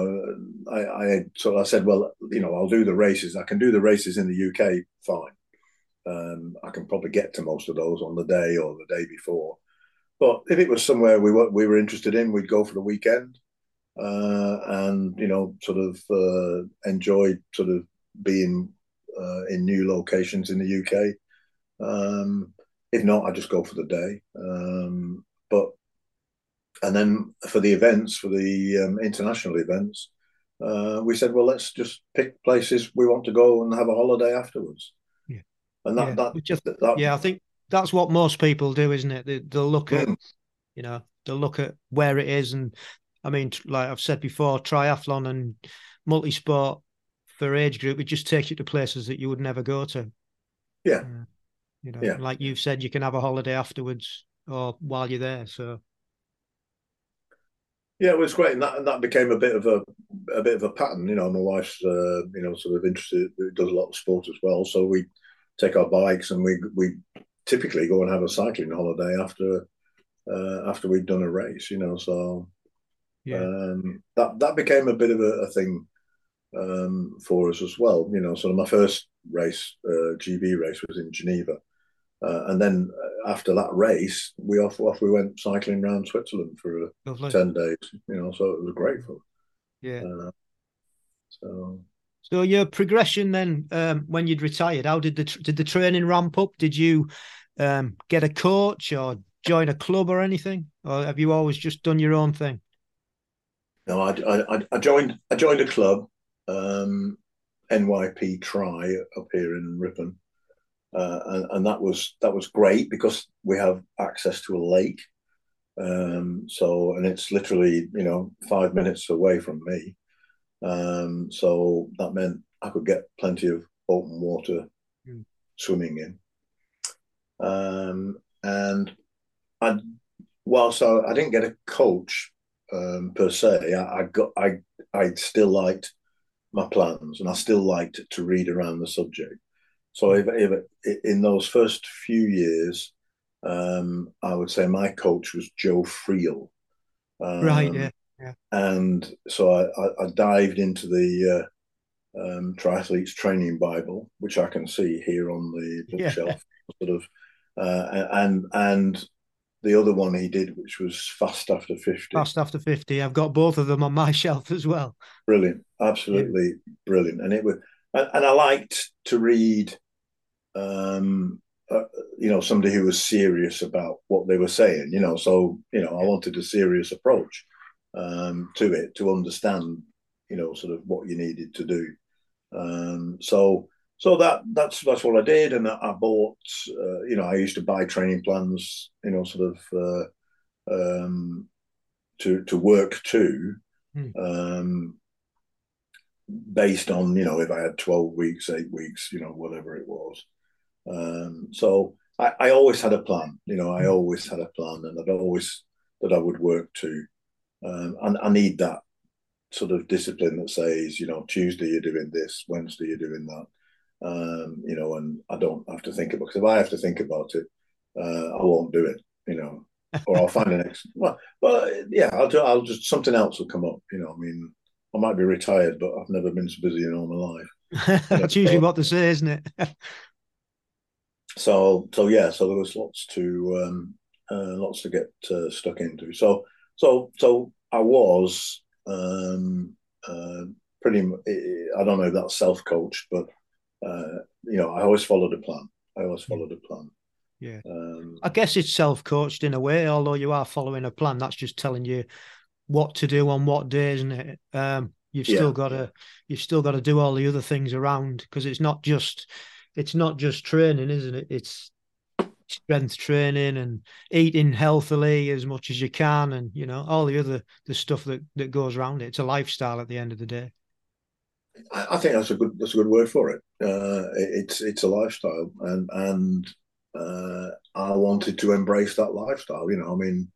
I said, well, I'll do the races. I can do the races in the UK, fine. I can probably get to most of those on the day or the day before. But if it was somewhere we were interested in, we'd go for the weekend, and sort of enjoyed sort of being in new locations in the UK. If not, I just go for the day. But and then for the events, for the international events, we said, well, let's just pick places we want to go and have a holiday afterwards. Yeah. And Yeah. Yeah. I think that's what most people do, isn't it? They'll look at, mm, they'll look at where it is, and I mean, like I've said before, triathlon and multi-sport for age group, it just takes you to places that you would never go to. yeah, Uh, yeah. like you've said, you can have a holiday afterwards or while you're there. So Yeah, it was great, and that became a bit of a pattern. My wife's sort of interested, does a lot of sport as well. So we take our bikes and we typically go and have a cycling holiday after we've done a race. So yeah. that became a bit of a thing for us as well. So my first race, GB race, was in Geneva, and then after that race, off we went cycling around Switzerland for Lovely. 10 days. So it was great fun. Yeah. Uh, so So your progression then, when you'd retired, how did the training ramp up? Did you get a coach or join a club or anything, or have you always just done your own thing? no, I joined a club, NYP Tri up here in Ripon, and that was great because we have access to a lake. And it's literally 5 minutes away from me. So that meant I could get plenty of open water Mm. swimming in. And I, whilst I didn't get a coach per se, I still liked my plans, and I still liked to read around the subject. So if in those first few years, I would say my coach was Joe Friel. Right, yeah, Um, yeah. and so I dived into the Triathletes Training Bible, which I can see here on the Yeah. bookshelf, sort of, and the other one he did, which was Fast After 50. Fast After 50. I've got both of them on my shelf as well. Brilliant, Yeah. absolutely brilliant. And it was, and I liked to read, um, uh, somebody who was serious about what they were saying. So I Yeah. wanted a serious approach to it to understand, sort of what you needed to do. So that's what I did, and I bought. I used to buy training plans. Sort of to work to, Hmm. um, based on if I had 12 weeks, 8 weeks, whatever it was. So I always had a plan. I Hmm. always had a plan, and I'd always that I would work to. And I need that sort of discipline that says, Tuesday you're doing this, Wednesday you're doing that. And I don't have to think about it. Because if I have to think about it, I won't do it, or I'll find an ex. Well, yeah, I'll just something else will come up. I mean, I might be retired, but I've never been so busy in all my life. That's usually what they say, isn't it? So yeah, so there was lots to get stuck into. So I was uh, pretty. I don't know if that's self coached, but I always followed a plan. I always Hmm. followed a plan. Yeah. Um, I guess it's self-coached in a way, although you are following a plan. That's just telling you what to do on what day, isn't it? yeah, You've still got to do all the other things around because it's not just training, isn't it? It's strength training and eating healthily as much as you can, and all the stuff that goes around it. It's a lifestyle at the end of the day. I think that's a good word for it. It's a lifestyle, and I wanted to embrace that lifestyle. I mean,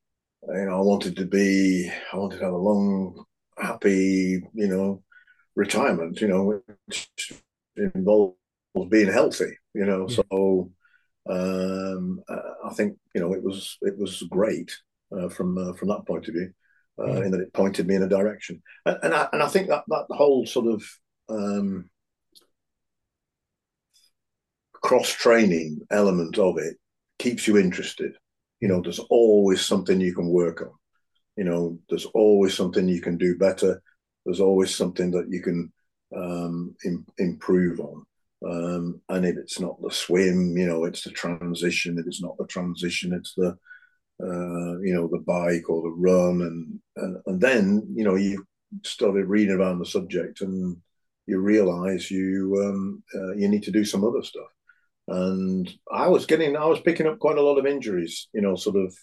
I wanted to have a long, happy, retirement, which involves being healthy, Yeah. So I think, it was great from that point of view, Mm. in that it pointed me in a direction, and I think that whole sort of um, cross training element of it keeps you interested. Mm. There's always something you can work on. There's always something you can do better. There's always something that you can improve on. And if it's not the swim, it's the transition. If it's not the transition, it's the bike or the run. And then, you started reading around the subject, and you realize you need to do some other stuff. And I was picking up quite a lot of injuries, sort of,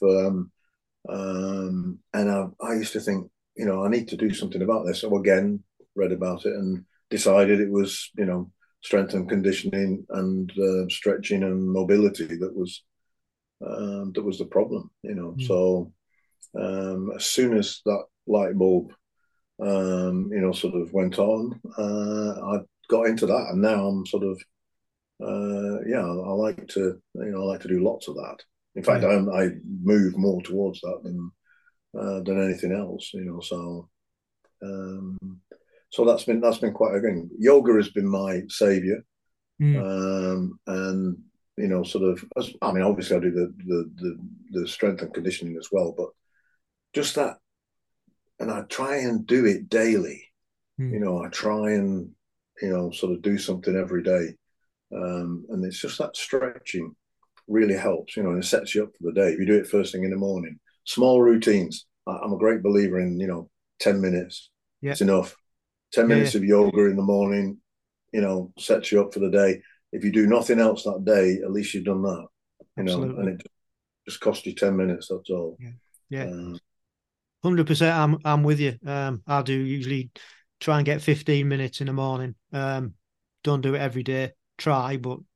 and I used to think, I need to do something about this. So again, read about it and decided it was, strength and conditioning and stretching and mobility that was the problem. Mm. So as soon as that light bulb, sort of went on, I got into that, and now I'm sort of, yeah, I like to do lots of that. In fact, Yeah. I move more towards that than anything else. Um, so that's been quite again. Yoga has been my savior, Mm. and sort of. I mean, obviously, I do the strength and conditioning as well, but just that, and I try and do it daily. Mm. I try and sort of do something every day, and it's just that stretching really helps, and it sets you up for the day. If you do it first thing in the morning, small routines. I'm a great believer in, 10 minutes. Yeah. It's enough. 10 Yeah. Yeah. minutes of yoga in the morning, sets you up for the day. If you do nothing else that day, at least you've done that, and Absolutely. it just costs you 10 minutes. That's all. Yeah. Yeah. Uh, 100%. I'm with you. I do usually try and get 15 minutes in the morning. Don't do it every day. Try, but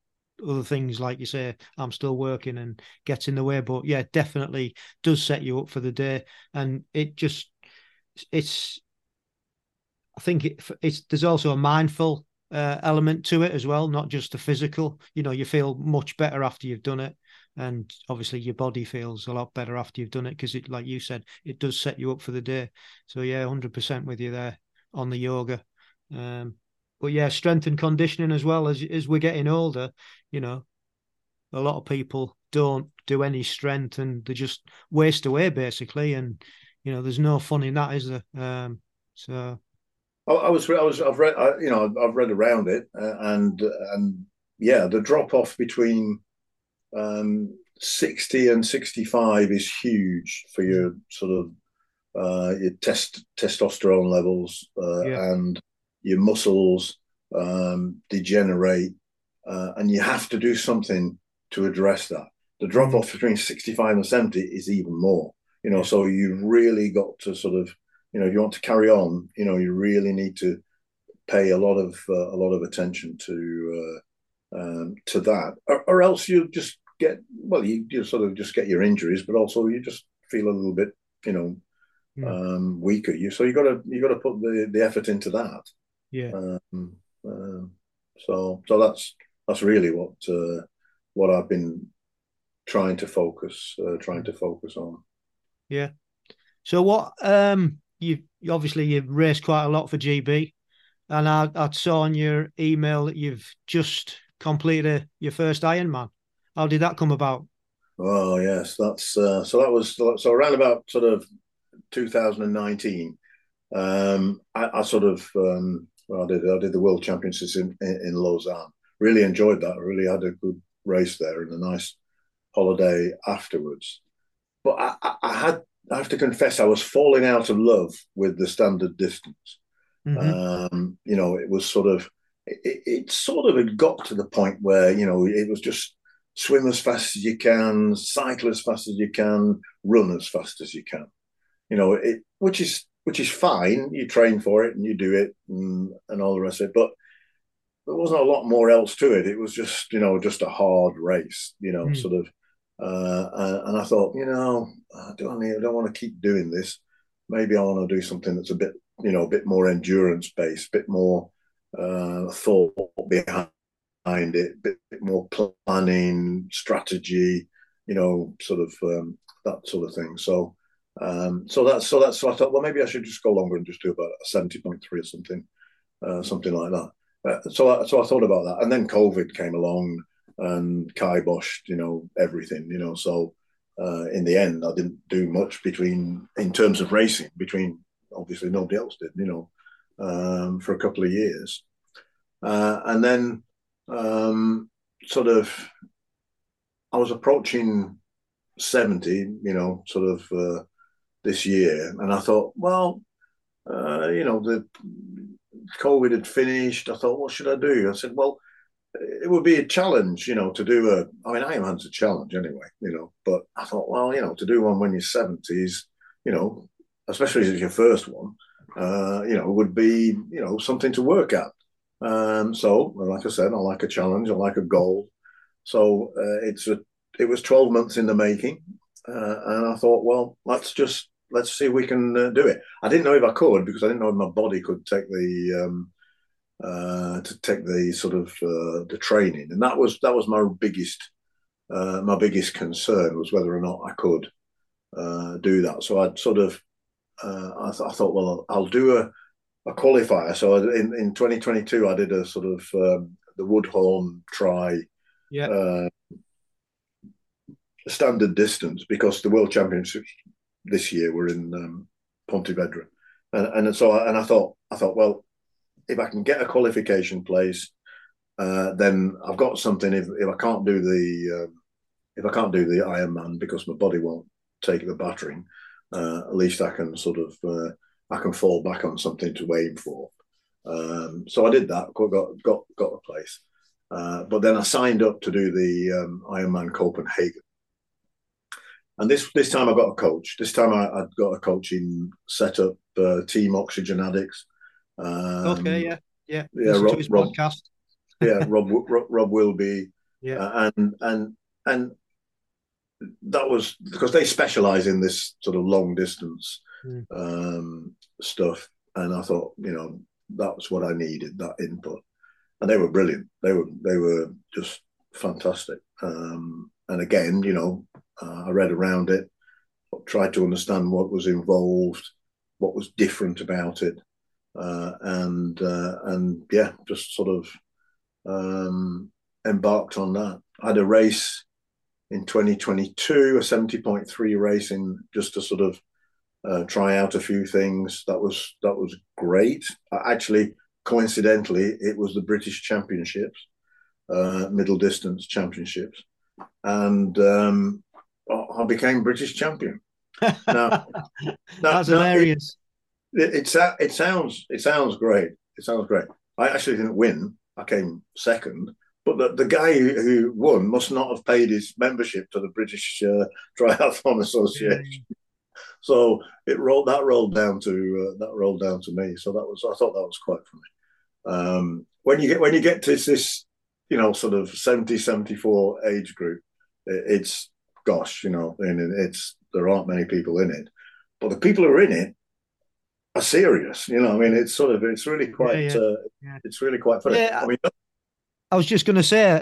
other things, like you say, I'm still working and gets in the way. But yeah, definitely does set you up for the day. And it's, I think it's there's also a mindful element to it as well, not just a physical. You know, you feel much better after you've done it, and obviously your body feels a lot better after you've done it because it, like you said, it does set you up for the day. So yeah, 100% with you there on the yoga. Um, but yeah, strength and conditioning as well. As we're getting older, you know, a lot of people don't do any strength and they just waste away basically, and you know, there's no fun in that, is there? So. I've read, I've read around it, and yeah, the drop off between 60 and 65 is huge for your sort of your testosterone levels, Yeah. and your muscles degenerate, and you have to do something to address that. The drop off between 65 and 70 is even more, so you've really got to sort of, if you want to carry on, you really need to pay a lot of attention to that, or else you just get, well, you sort of just get your injuries, but also you just feel a little bit, weaker. You got to put the effort into that. Yeah. So that's really what I've been trying to focus on. Yeah. So what you obviously you've raced quite a lot for GB, and I saw on your email that you've just completed your first Ironman. How did that come about? Oh yes, that's that was so around about sort of 2019. I sort of I did the World Championships in Lausanne. Really enjoyed that. I really had a good race there and a nice holiday afterwards. But I have to confess, I was falling out of love with the standard distance. It was sort of it sort of had got to the point where it was just swim as fast as you can, cycle as fast as you can, run as fast as you can. Which is fine. You train for it and you do it and all the rest of it. But there wasn't a lot more else to it. It was just just a hard race. Sort of. And I thought, I don't want to keep doing this. Maybe I want to do something that's a bit more endurance based, a bit more thought behind it, a bit more planning, strategy, sort of that sort of thing. So so I thought, well, maybe I should just go longer and just do about a 70.3 or something like that. So I thought about that, and then COVID came along and kiboshed, everything, So in the end, I didn't do much in terms of racing. Obviously nobody else did, for a couple of years, and then sort of I was approaching 70, sort of this year, and I thought, well, the COVID had finished. I thought, what should I do? I said, well, it would be a challenge, to do Ironman's a challenge anyway, but I thought, well, to do one when you're 70s, especially as it's your first one, would be, something to work at. So, like I said, I like a challenge, I like a goal. So it was 12 months in the making, and I thought, well, let's see if we can do it. I didn't know if I could because I didn't know if my body could take the sort of the training, and that was my biggest concern, was whether or not I could do that. So I'd sort of I thought, well, I'll do a qualifier. So in 2022, I did a sort of the Woodhorn Tri standard distance, because the World Championships this year were in Pontevedra, and I thought, well, if I can get a qualification place, then I've got something. If I can't do the Ironman because my body won't take the battering, at least I can sort of I can fall back on something to aim for. So I did that. Got a place, but then I signed up to do the Ironman Copenhagen. And this time I got a coach. This time I'd got a coaching setup, Team Oxygen Addicts. Okay, yeah. Listen to his podcast. Rob Wilby, Yeah. And that was because they specialize in this sort of long distance Mm. stuff, and I thought, that was what I needed, that input, and they were brilliant. They were just fantastic. And again, I read around it, tried to understand what was involved, what was different about it, and yeah, just sort of embarked on that. I had a race in 2022, a 70.3 race, in just to sort of try out a few things. That was great. Actually, coincidentally, it was the British Championships, middle distance championships, and I became British champion. Now, That's hilarious. it sounds great. It sounds great. I actually didn't win. I came second, but the guy who won must not have paid his membership to the British Triathlon Association. Yeah. So that rolled down to me. So I thought that was quite funny. When you get to this, sort of 70, 74 age group, it's gosh, and there aren't many people in it, but the people who are in it are serious. I mean, it's really Yeah. quite Yeah. Yeah. it's really quite funny. Yeah. I mean, I was just going to say,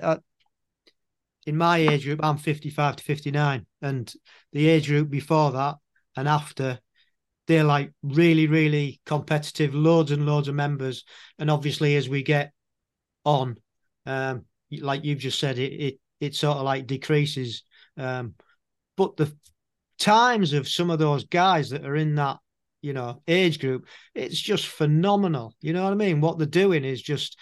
in my age group, I'm 55 to 59, and the age group before that and after, they're like really, really competitive, loads and loads of members. And obviously, as we get on, like you've just said, it sort of like decreases. But the times of some of those guys that are in that age group, it's just phenomenal. You know what I mean? What they're doing is just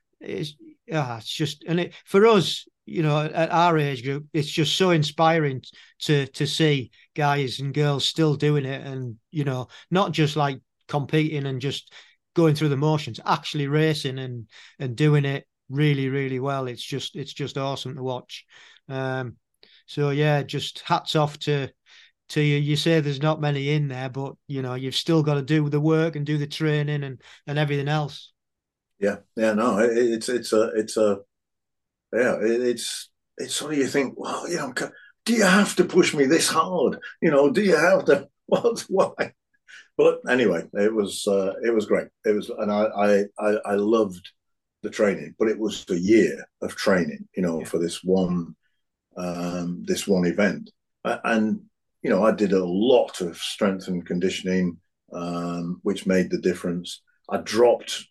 it's just, and for us, at our age group, it's just so inspiring to see guys and girls still doing it, and not just like competing and just going through the motions, actually racing and doing it really, really well. It's just awesome to watch. So yeah, just hats off to you. You say there's not many in there, but you've still got to do the work and do the training and everything else. yeah, yeah, no, it's a yeah, it's sort of, you think, well, do you have to push me this hard? Do you have to? Why? But anyway, it was great. It was, and I loved the training, but it was a year of training, Yeah. for this one event, and I did a lot of strength and conditioning, which made the difference. I dropped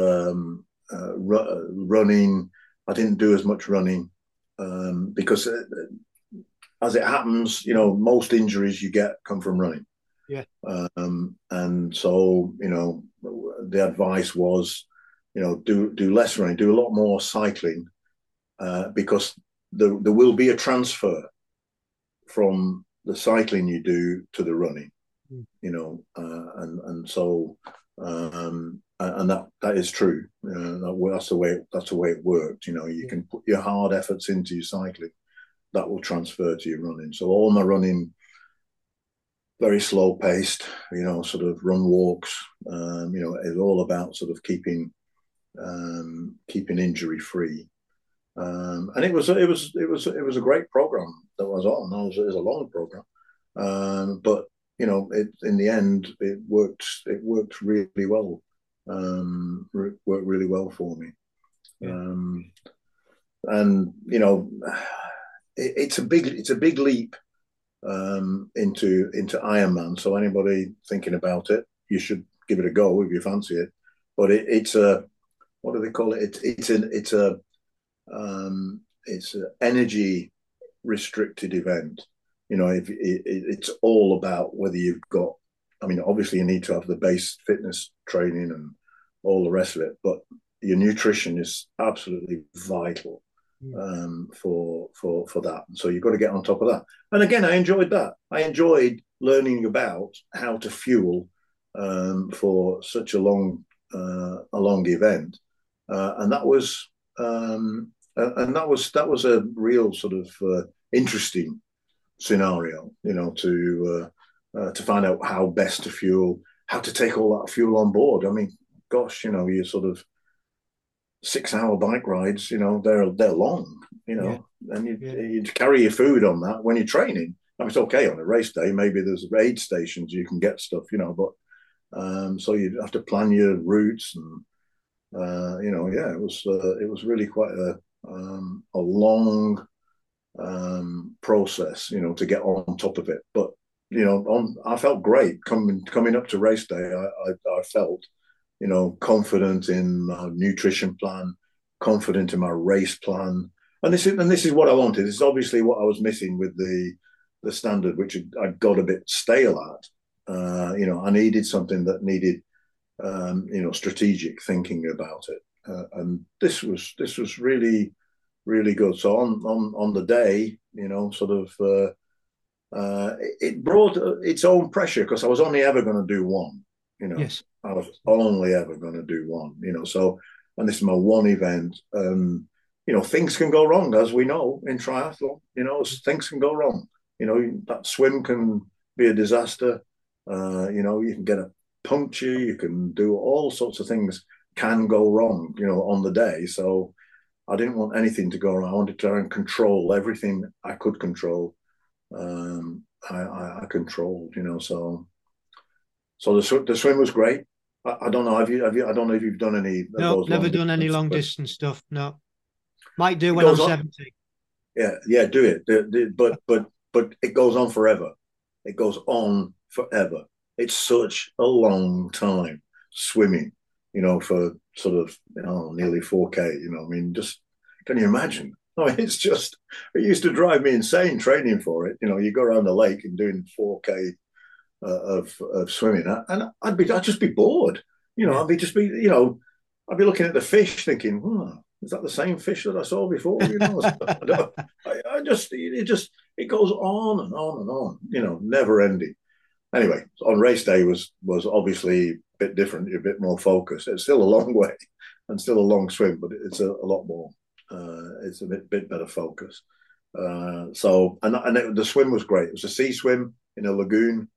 running. I didn't do as much running, because, as it happens, most injuries you get come from running. Yeah. And so, the advice was, do less running, do a lot more cycling, because there will be a transfer from the cycling you do to the running, Mm. and so, and that is true. That's the way it worked. You Yeah. can put your hard efforts into your cycling, that will transfer to your running. So all my running, very slow paced, sort of run walks. It's all about sort of keeping injury free. And it was a great program that was on. It was a long program, but in the end, it worked. It worked really well. Worked really well for me. Yeah. And it's a big leap, into Ironman. So anybody thinking about it, you should give it a go if you fancy it. But it's a, what do they call it? It's an energy restricted event. It's all about whether you've got. I mean, obviously you need to have the base fitness training and all the rest of it, but your nutrition is absolutely vital, Mm. for that. So you've got to get on top of that. And again, I enjoyed that. I enjoyed learning about how to fuel, for such a long event, and that was a real sort of, interesting scenario, to find out how best to fuel, how to take all that fuel on board. I mean, gosh, you sort of 6-hour bike rides, they're long, Yeah. and Yeah. you carry your food on that when you're training. I mean, it's okay on a race day. Maybe there's aid stations you can get stuff, but so you have to plan your routes and yeah, it was really quite a long process, to get on top of it. But I felt great coming up to race day. I felt confident in my nutrition plan, confident in my race plan, and this is what I wanted. This is obviously what I was missing with the standard, which I got a bit stale at. I needed something that needed strategic thinking about it, and this was really really good. So on the day, sort of. It brought its own pressure because I was only ever going to do one. Yes. I was only ever going to do one. So and this is my one event. Things can go wrong, as we know in triathlon. Things can go wrong. That swim can be a disaster. You can get a puncture. You can do all sorts of things can go wrong. On the day. So I didn't want anything to go wrong. I wanted to try and control everything I could control. I controlled, so the swim was great. I don't know. Have you? I don't know if you've done any of No, those never long done any distance, long but distance stuff. No, might do it when I'm goes on. 70. Yeah, do it. But it goes on forever. It goes on forever. It's such a long time swimming, for sort of nearly 4K. I mean, just can you imagine? I mean, it used to drive me insane training for it. You go around the lake and doing 4K of swimming, and I'd just be bored. Yeah. I'd be looking at the fish thinking, is that the same fish that I saw before? It goes on and on and on, never ending. Anyway, on race day was obviously a bit different, a bit more focused. It's still a long way and still a long swim, but it's a lot more. It's a bit better focus. The swim was great. It was a sea swim in a lagoon,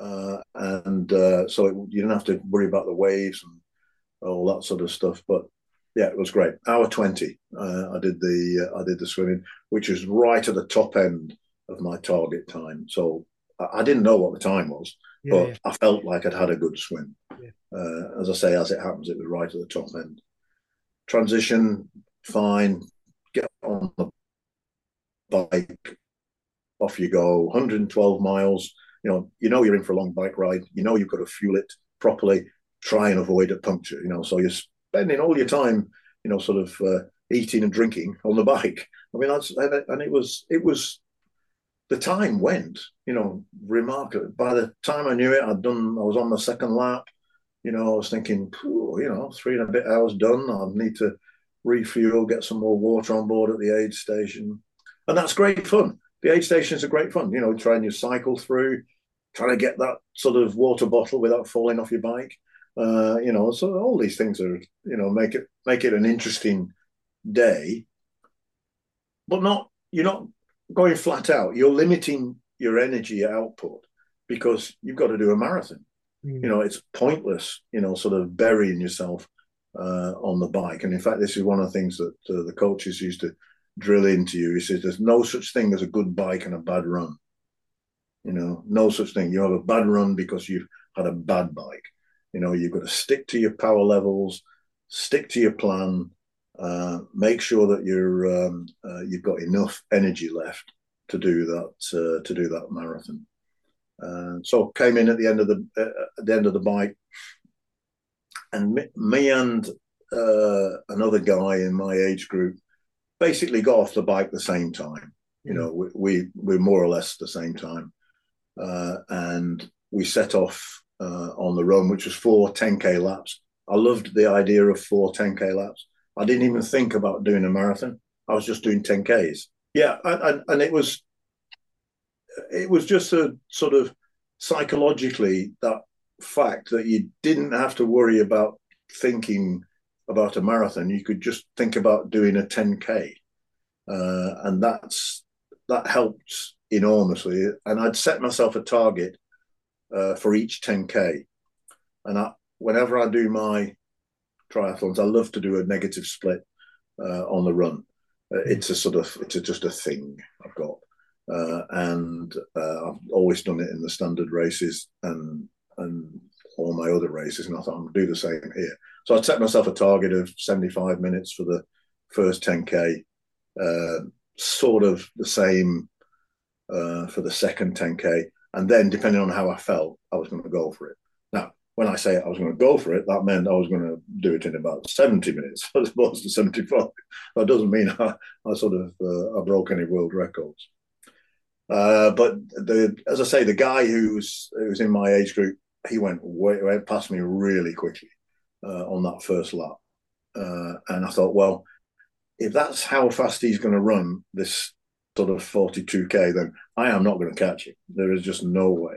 so you didn't have to worry about the waves and all that sort of stuff. But yeah, it was great. Hour 20. I did the swimming, which was right at the top end of my target time. So I didn't know what the time was, but I felt like I'd had a good swim. Yeah. As I say, as it happens, it was right at the top end. Transition, fine. Get on the bike, off you go. 112 miles. You're in for a long bike ride. You've got to fuel it properly. Try and avoid a puncture. So you're spending all your time, sort of eating and drinking on the bike. I mean, it was. The time went, remarkable. By the time I knew it, I was on the second lap. I was thinking, 3 and a bit hours done. I need to refuel, get some more water on board at the aid station. And that's great fun. The aid stations are great fun, trying to cycle through, trying to get that sort of water bottle without falling off your bike. So all these things are, make it an interesting day, but you're not going flat out. You're limiting your energy output because you've got to do a marathon. It's pointless, sort of burying yourself on the bike. And in fact, this is one of the things that the coaches used to drill into you. He says there's no such thing as a good bike and a bad run. No such thing. You have a bad run because you've had a bad bike. You've got to stick to your power levels, stick to your plan, make sure that you've got enough energy left to do that marathon. So came in at the end of the bike, and me and another guy in my age group basically got off the bike the same time. We more or less the same time, and we set off on the run, which was 4 10K laps. I loved the idea of 4 10K laps. I didn't even think about doing a marathon. I was just doing 10Ks. Yeah, and it was just a sort of psychologically that fact that you didn't have to worry about thinking about a marathon. You could just think about doing a 10K, and that helped enormously. And I'd set myself a target for each 10K, and whenever I do my triathlons, I love to do a negative split on the run. It's just a thing I've got, and I've always done it in the standard races and all my other races, and I thought I'm gonna do the same here. So I set myself a target of 75 minutes for the first 10k, sort of the same for the second 10k, and then depending on how I felt, I was going to go for it. Now, when I say I was going to go for it, that meant I was going to do it in about 70 minutes as opposed to 75. That doesn't mean I sort of I broke any world records. But as I say, the guy who's in my age group, he went past me really quickly on that first lap, and I thought, well, if that's how fast he's going to run this sort of 42k, then I am not going to catch him. There is just no way.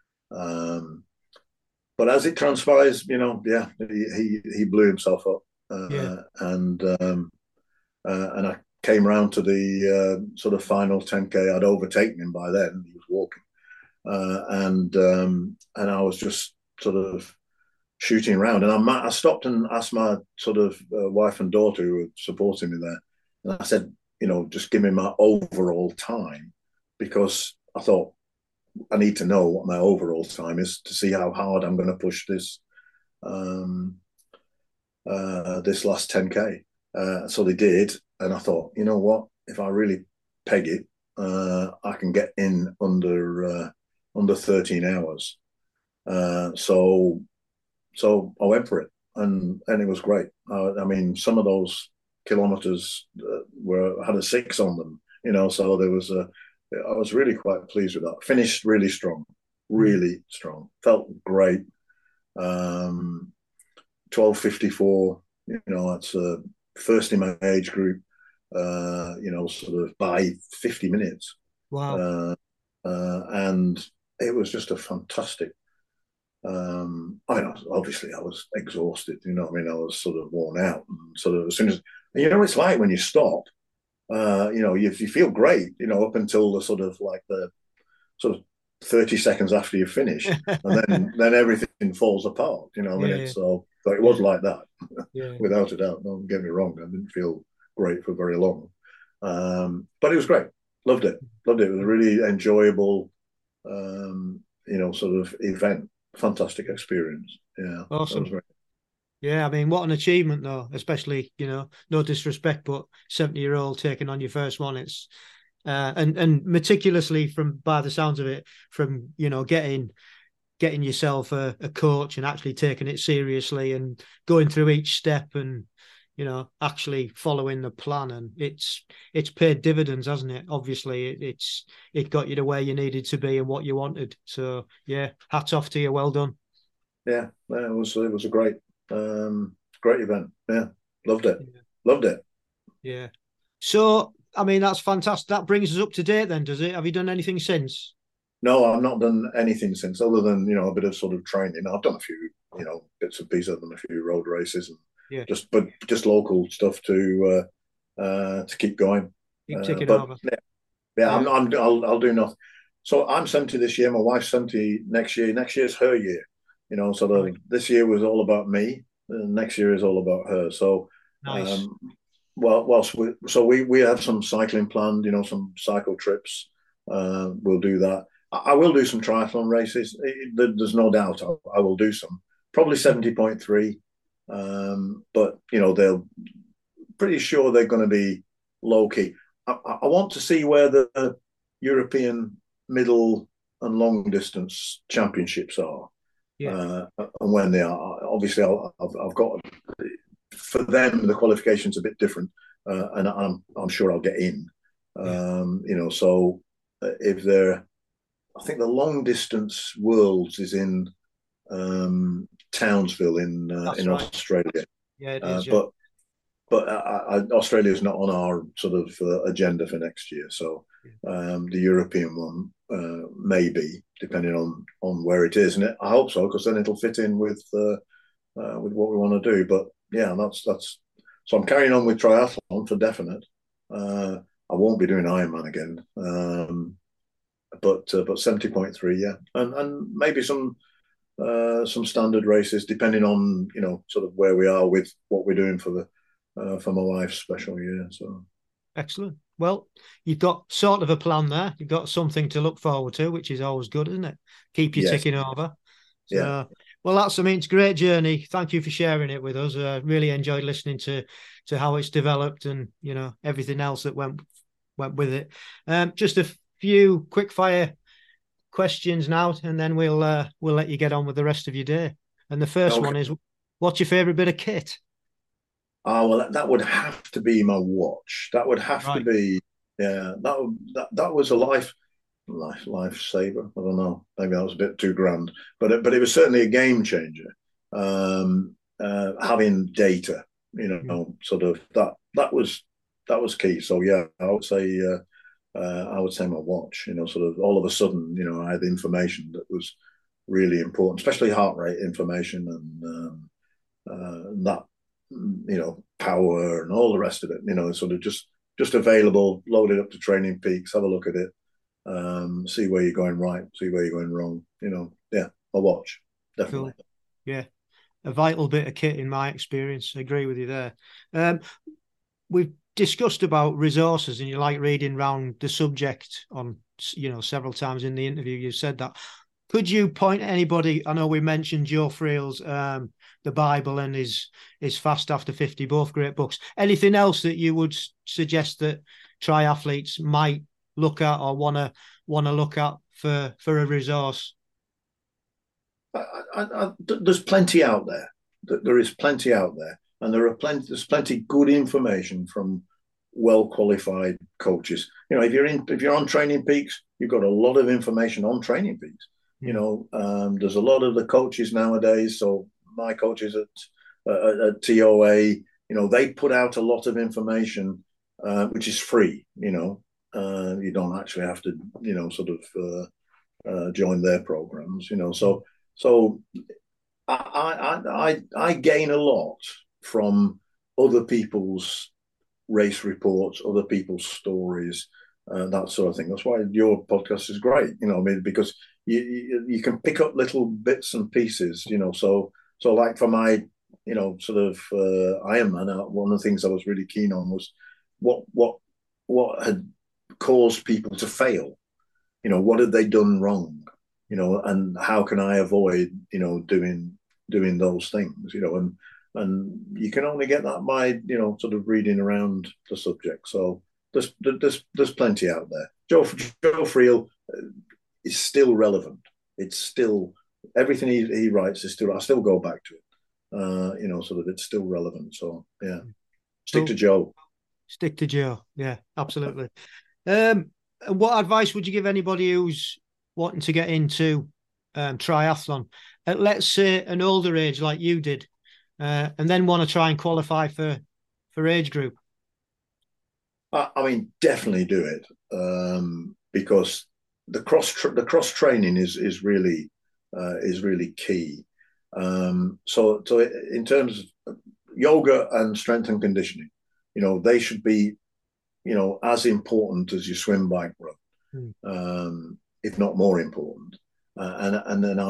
But as it transpires, yeah, he blew himself up, and I came round to the sort of final 10k. I'd overtaken him by then. He was walking, and I was just sort of shooting around. And I stopped and asked my sort of wife and daughter who were supporting me there, and I said, just give me my overall time, because I thought I need to know what my overall time is to see how hard I'm going to push this this last 10k. So they did, and I thought, you know what? If I really peg it, I can get in under 13 hours. So I went for it, and it was great. I mean, some of those kilometers had a 6 on them, so there was I was really quite pleased with that. Finished really strong, felt great. 12:54, that's first in my age group, sort of by 50 minutes. Wow. And it was just a fantastic. I mean, obviously I was exhausted, I was sort of worn out, and sort of as soon as, it's like when you stop, you feel great, up until the sort of 30 seconds after you finish, and then everything falls apart, So it was like that, without a doubt. Don't get me wrong, I didn't feel great for very long, but it was great. Loved it. It was a really enjoyable, sort of event. Fantastic experience. Yeah, awesome. Yeah, I mean, what an achievement, though. Especially, no disrespect, but 70-year-old taking on your first one. It's and meticulously, by the sounds of it, from getting yourself a coach and actually taking it seriously and going through each step and actually following the plan, and it's paid dividends, hasn't it? Obviously, it got you to where you needed to be and what you wanted. So yeah, hats off to you. Well done. Yeah, it was a great event. Yeah, loved it. Yeah. So I mean, that's fantastic. That brings us up to date then, does it? Have you done anything since? No, I've not done anything since, other than a bit of sort of training. I've done a few bits and pieces. I've done a few road races and just local stuff to keep going. Keep ticking over. I'll do nothing. So I'm 70 this year. My wife's 70 next year. Next year's her year. This year was all about me. Next year is all about her. So, nice. We have some cycling planned. Some cycle trips. We'll do that. I will do some triathlon races. There's no doubt I will do some. Probably 70.3. But they'll pretty sure they're going to be low key. I want to see where the European middle and long distance championships are, and when they are. Obviously, I've got, for them, the qualification's a bit different, and I'm sure I'll get in. So if they're, I think the long distance worlds is in Townsville in Australia. Yeah, it is. But Australia is not on our sort of agenda for next year. So the European one maybe, depending on where it is, and I hope so, because then it'll fit in with what we want to do. But yeah, that's so I'm carrying on with triathlon for definite. I won't be doing Ironman again, but 70.3, yeah, and maybe some standard races, depending on sort of where we are with what we're doing for my wife's special year. So Excellent. Well, you've got sort of a plan there. You've got something to look forward to, which is always good, isn't it? Keep you Yes, ticking over. yeah. So, well, it's a great journey. Thank you for sharing it with us. I really enjoyed listening to how it's developed and everything else that went with it. Just a few quick fire questions now, and then we'll let you get on with the rest of your day. And the first Okay. one is, what's your favourite bit of kit? Oh well, that would have to be my watch. That would have to Right. be, yeah. That was a lifesaver. I don't know. Maybe that was a bit too grand, but it was certainly a game changer. Having data, Mm. sort of that was key. So yeah, I would say my watch. Sort of all of a sudden, I had information that was really important, especially heart rate information and that power and all the rest of it. Sort of just available. Load it up to Training Peaks. Have a look at it. See where you're going right. See where you're going wrong. Yeah, a watch definitely. Cool. Yeah. A vital bit of kit in my experience. I agree with you there. Um, we've discussed about resources, and you like reading around the subject on, several times in the interview. You said that. Could you point anybody? I know we mentioned Joe Friel's The Bible and his Fast After 50, both great books. Anything else that you would suggest that triathletes might look at or wanna look at for a resource? There's plenty out there. There is plenty out there, and there's plenty good information from well qualified coaches. If you're on Training Peaks, you've got a lot of information on Training Peaks. Mm. There's a lot of the coaches nowadays. So my coaches at TOA, they put out a lot of information, which is free. You don't actually have to, sort of join their programs. So I gain a lot from other people's race reports, other people's stories, that sort of thing. That's why your podcast is great. Because you can pick up little bits and pieces. So like for my sort of Ironman, one of the things I was really keen on was what had caused people to fail. What had they done wrong? And how can I avoid, doing those things, and you can only get that by, sort of reading around the subject. So there's plenty out there. Joe Friel is still relevant. It's still everything he writes is still. I still go back to it. Sort of it's still relevant. So yeah, stick to Cool. Joe. Stick to Joe. Yeah, absolutely. Um, what advice would you give anybody who's wanting to get into triathlon at, let's say, an older age like you did, and then want to try and qualify for age group? I mean, definitely do it, because the cross training is really key. So in terms of yoga and strength and conditioning, they should be as important as your swim, bike, run, Mm. if not more important. And then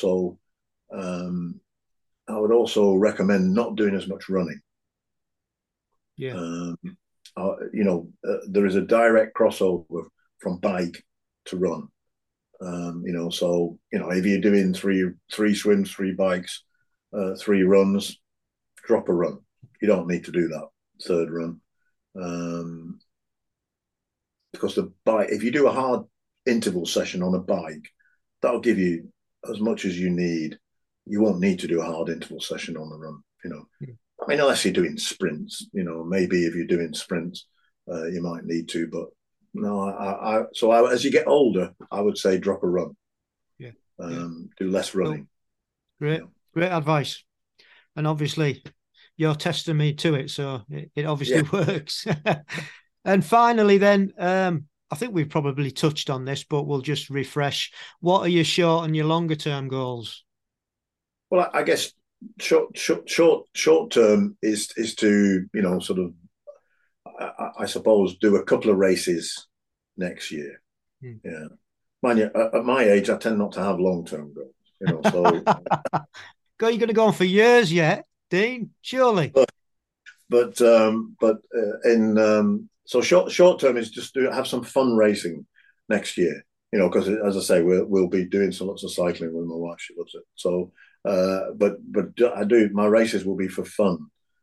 I would also recommend not doing as much running. Yeah. Um, there is a direct crossover from bike to run. So if you're doing three swims, three bikes, three runs, drop a run. You don't need to do that third run, because the bike. If you do a hard interval session on a bike, that'll give you as much as you need. You won't need to do a hard interval session on the run. Mm. I mean, unless you're doing sprints, maybe if you're doing sprints, you might need to. But no, as you get older, I would say drop a run. Yeah. Yeah. Do less Cool. running. Great. Great advice. And obviously, you're testing me to it, so it obviously Yeah. works. And finally, then, I think we've probably touched on this, but we'll just refresh. What are your short and your longer term goals? Well, I guess short term is to sort of I suppose do a couple of races next year. Hmm. Yeah, mind you, at my age, I tend not to have long term goals. So God, you're going to go on for years yet, Dean? Surely. but in So short term is just have some fun racing next year. Because as I say, we'll be doing some lots of cycling with my wife. She loves it. So, but I do my races will be for fun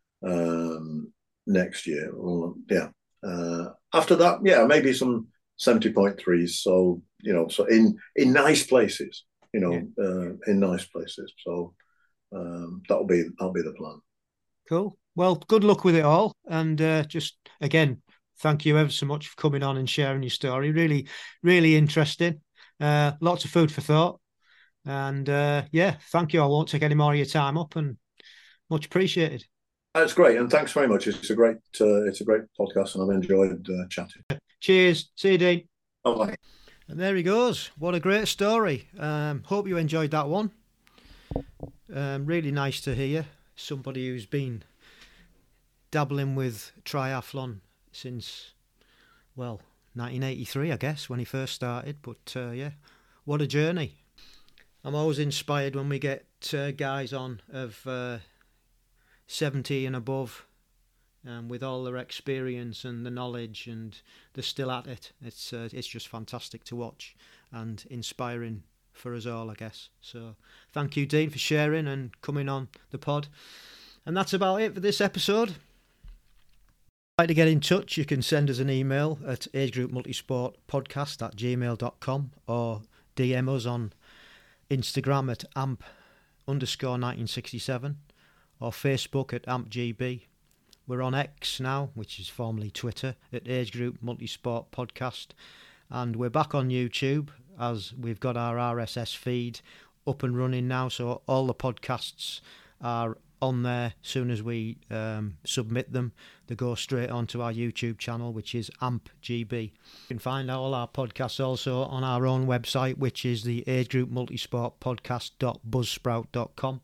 next year. Well, yeah. After that, yeah, maybe some 70.3s. So so in nice places. In nice places. So that'll be the plan. Cool. Well, good luck with it all. And just again, thank you ever so much for coming on and sharing your story. Really, really interesting. Lots of food for thought. And yeah, thank you. I won't take any more of your time up, and much appreciated. That's great, and thanks very much. It's a great podcast, and I've enjoyed chatting. Cheers. See you, Dean. Bye. And there he goes. What a great story. Hope you enjoyed that one. Really nice to hear somebody who's been dabbling with triathlon since, well, 1983, I guess, when he first started. But yeah, what a journey. I'm always inspired when we get guys on of 70 and above, with all their experience and the knowledge, and they're still at it. It's just fantastic to watch and inspiring for us all, I guess. So thank you, Dean, for sharing and coming on the pod. And that's about it for this episode. If you'd like to get in touch, you can send us an email at agegroupmultisportpodcast@gmail.com or DM us on Instagram at amp_1967 or Facebook at ampgb. We're on X now, which is formerly Twitter, at Age Group Multisport Podcast. And we're back on YouTube as we've got our RSS feed up and running now. So all the podcasts are on there. As soon as we submit them, they go straight onto our YouTube channel, which is AmpGB. You can find all our podcasts also on our own website, which is the Age Group Multisport Podcast.buzzsprout.com.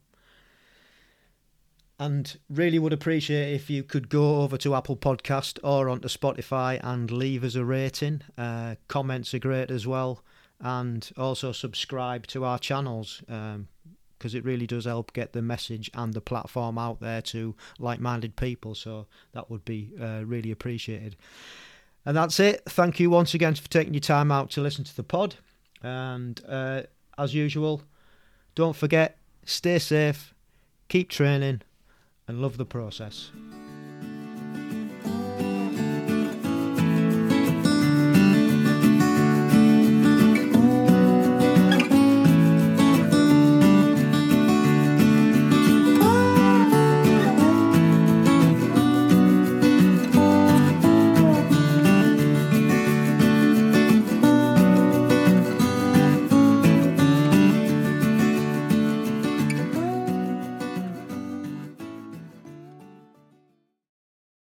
And really would appreciate if you could go over to Apple Podcast or onto Spotify and leave us a rating. Comments are great as well. And also subscribe to our channels, because it really does help get the message and the platform out there to like-minded people. So that would be really appreciated. And that's it. Thank you once again for taking your time out to listen to the pod. And as usual, don't forget, stay safe, keep training, and love the process.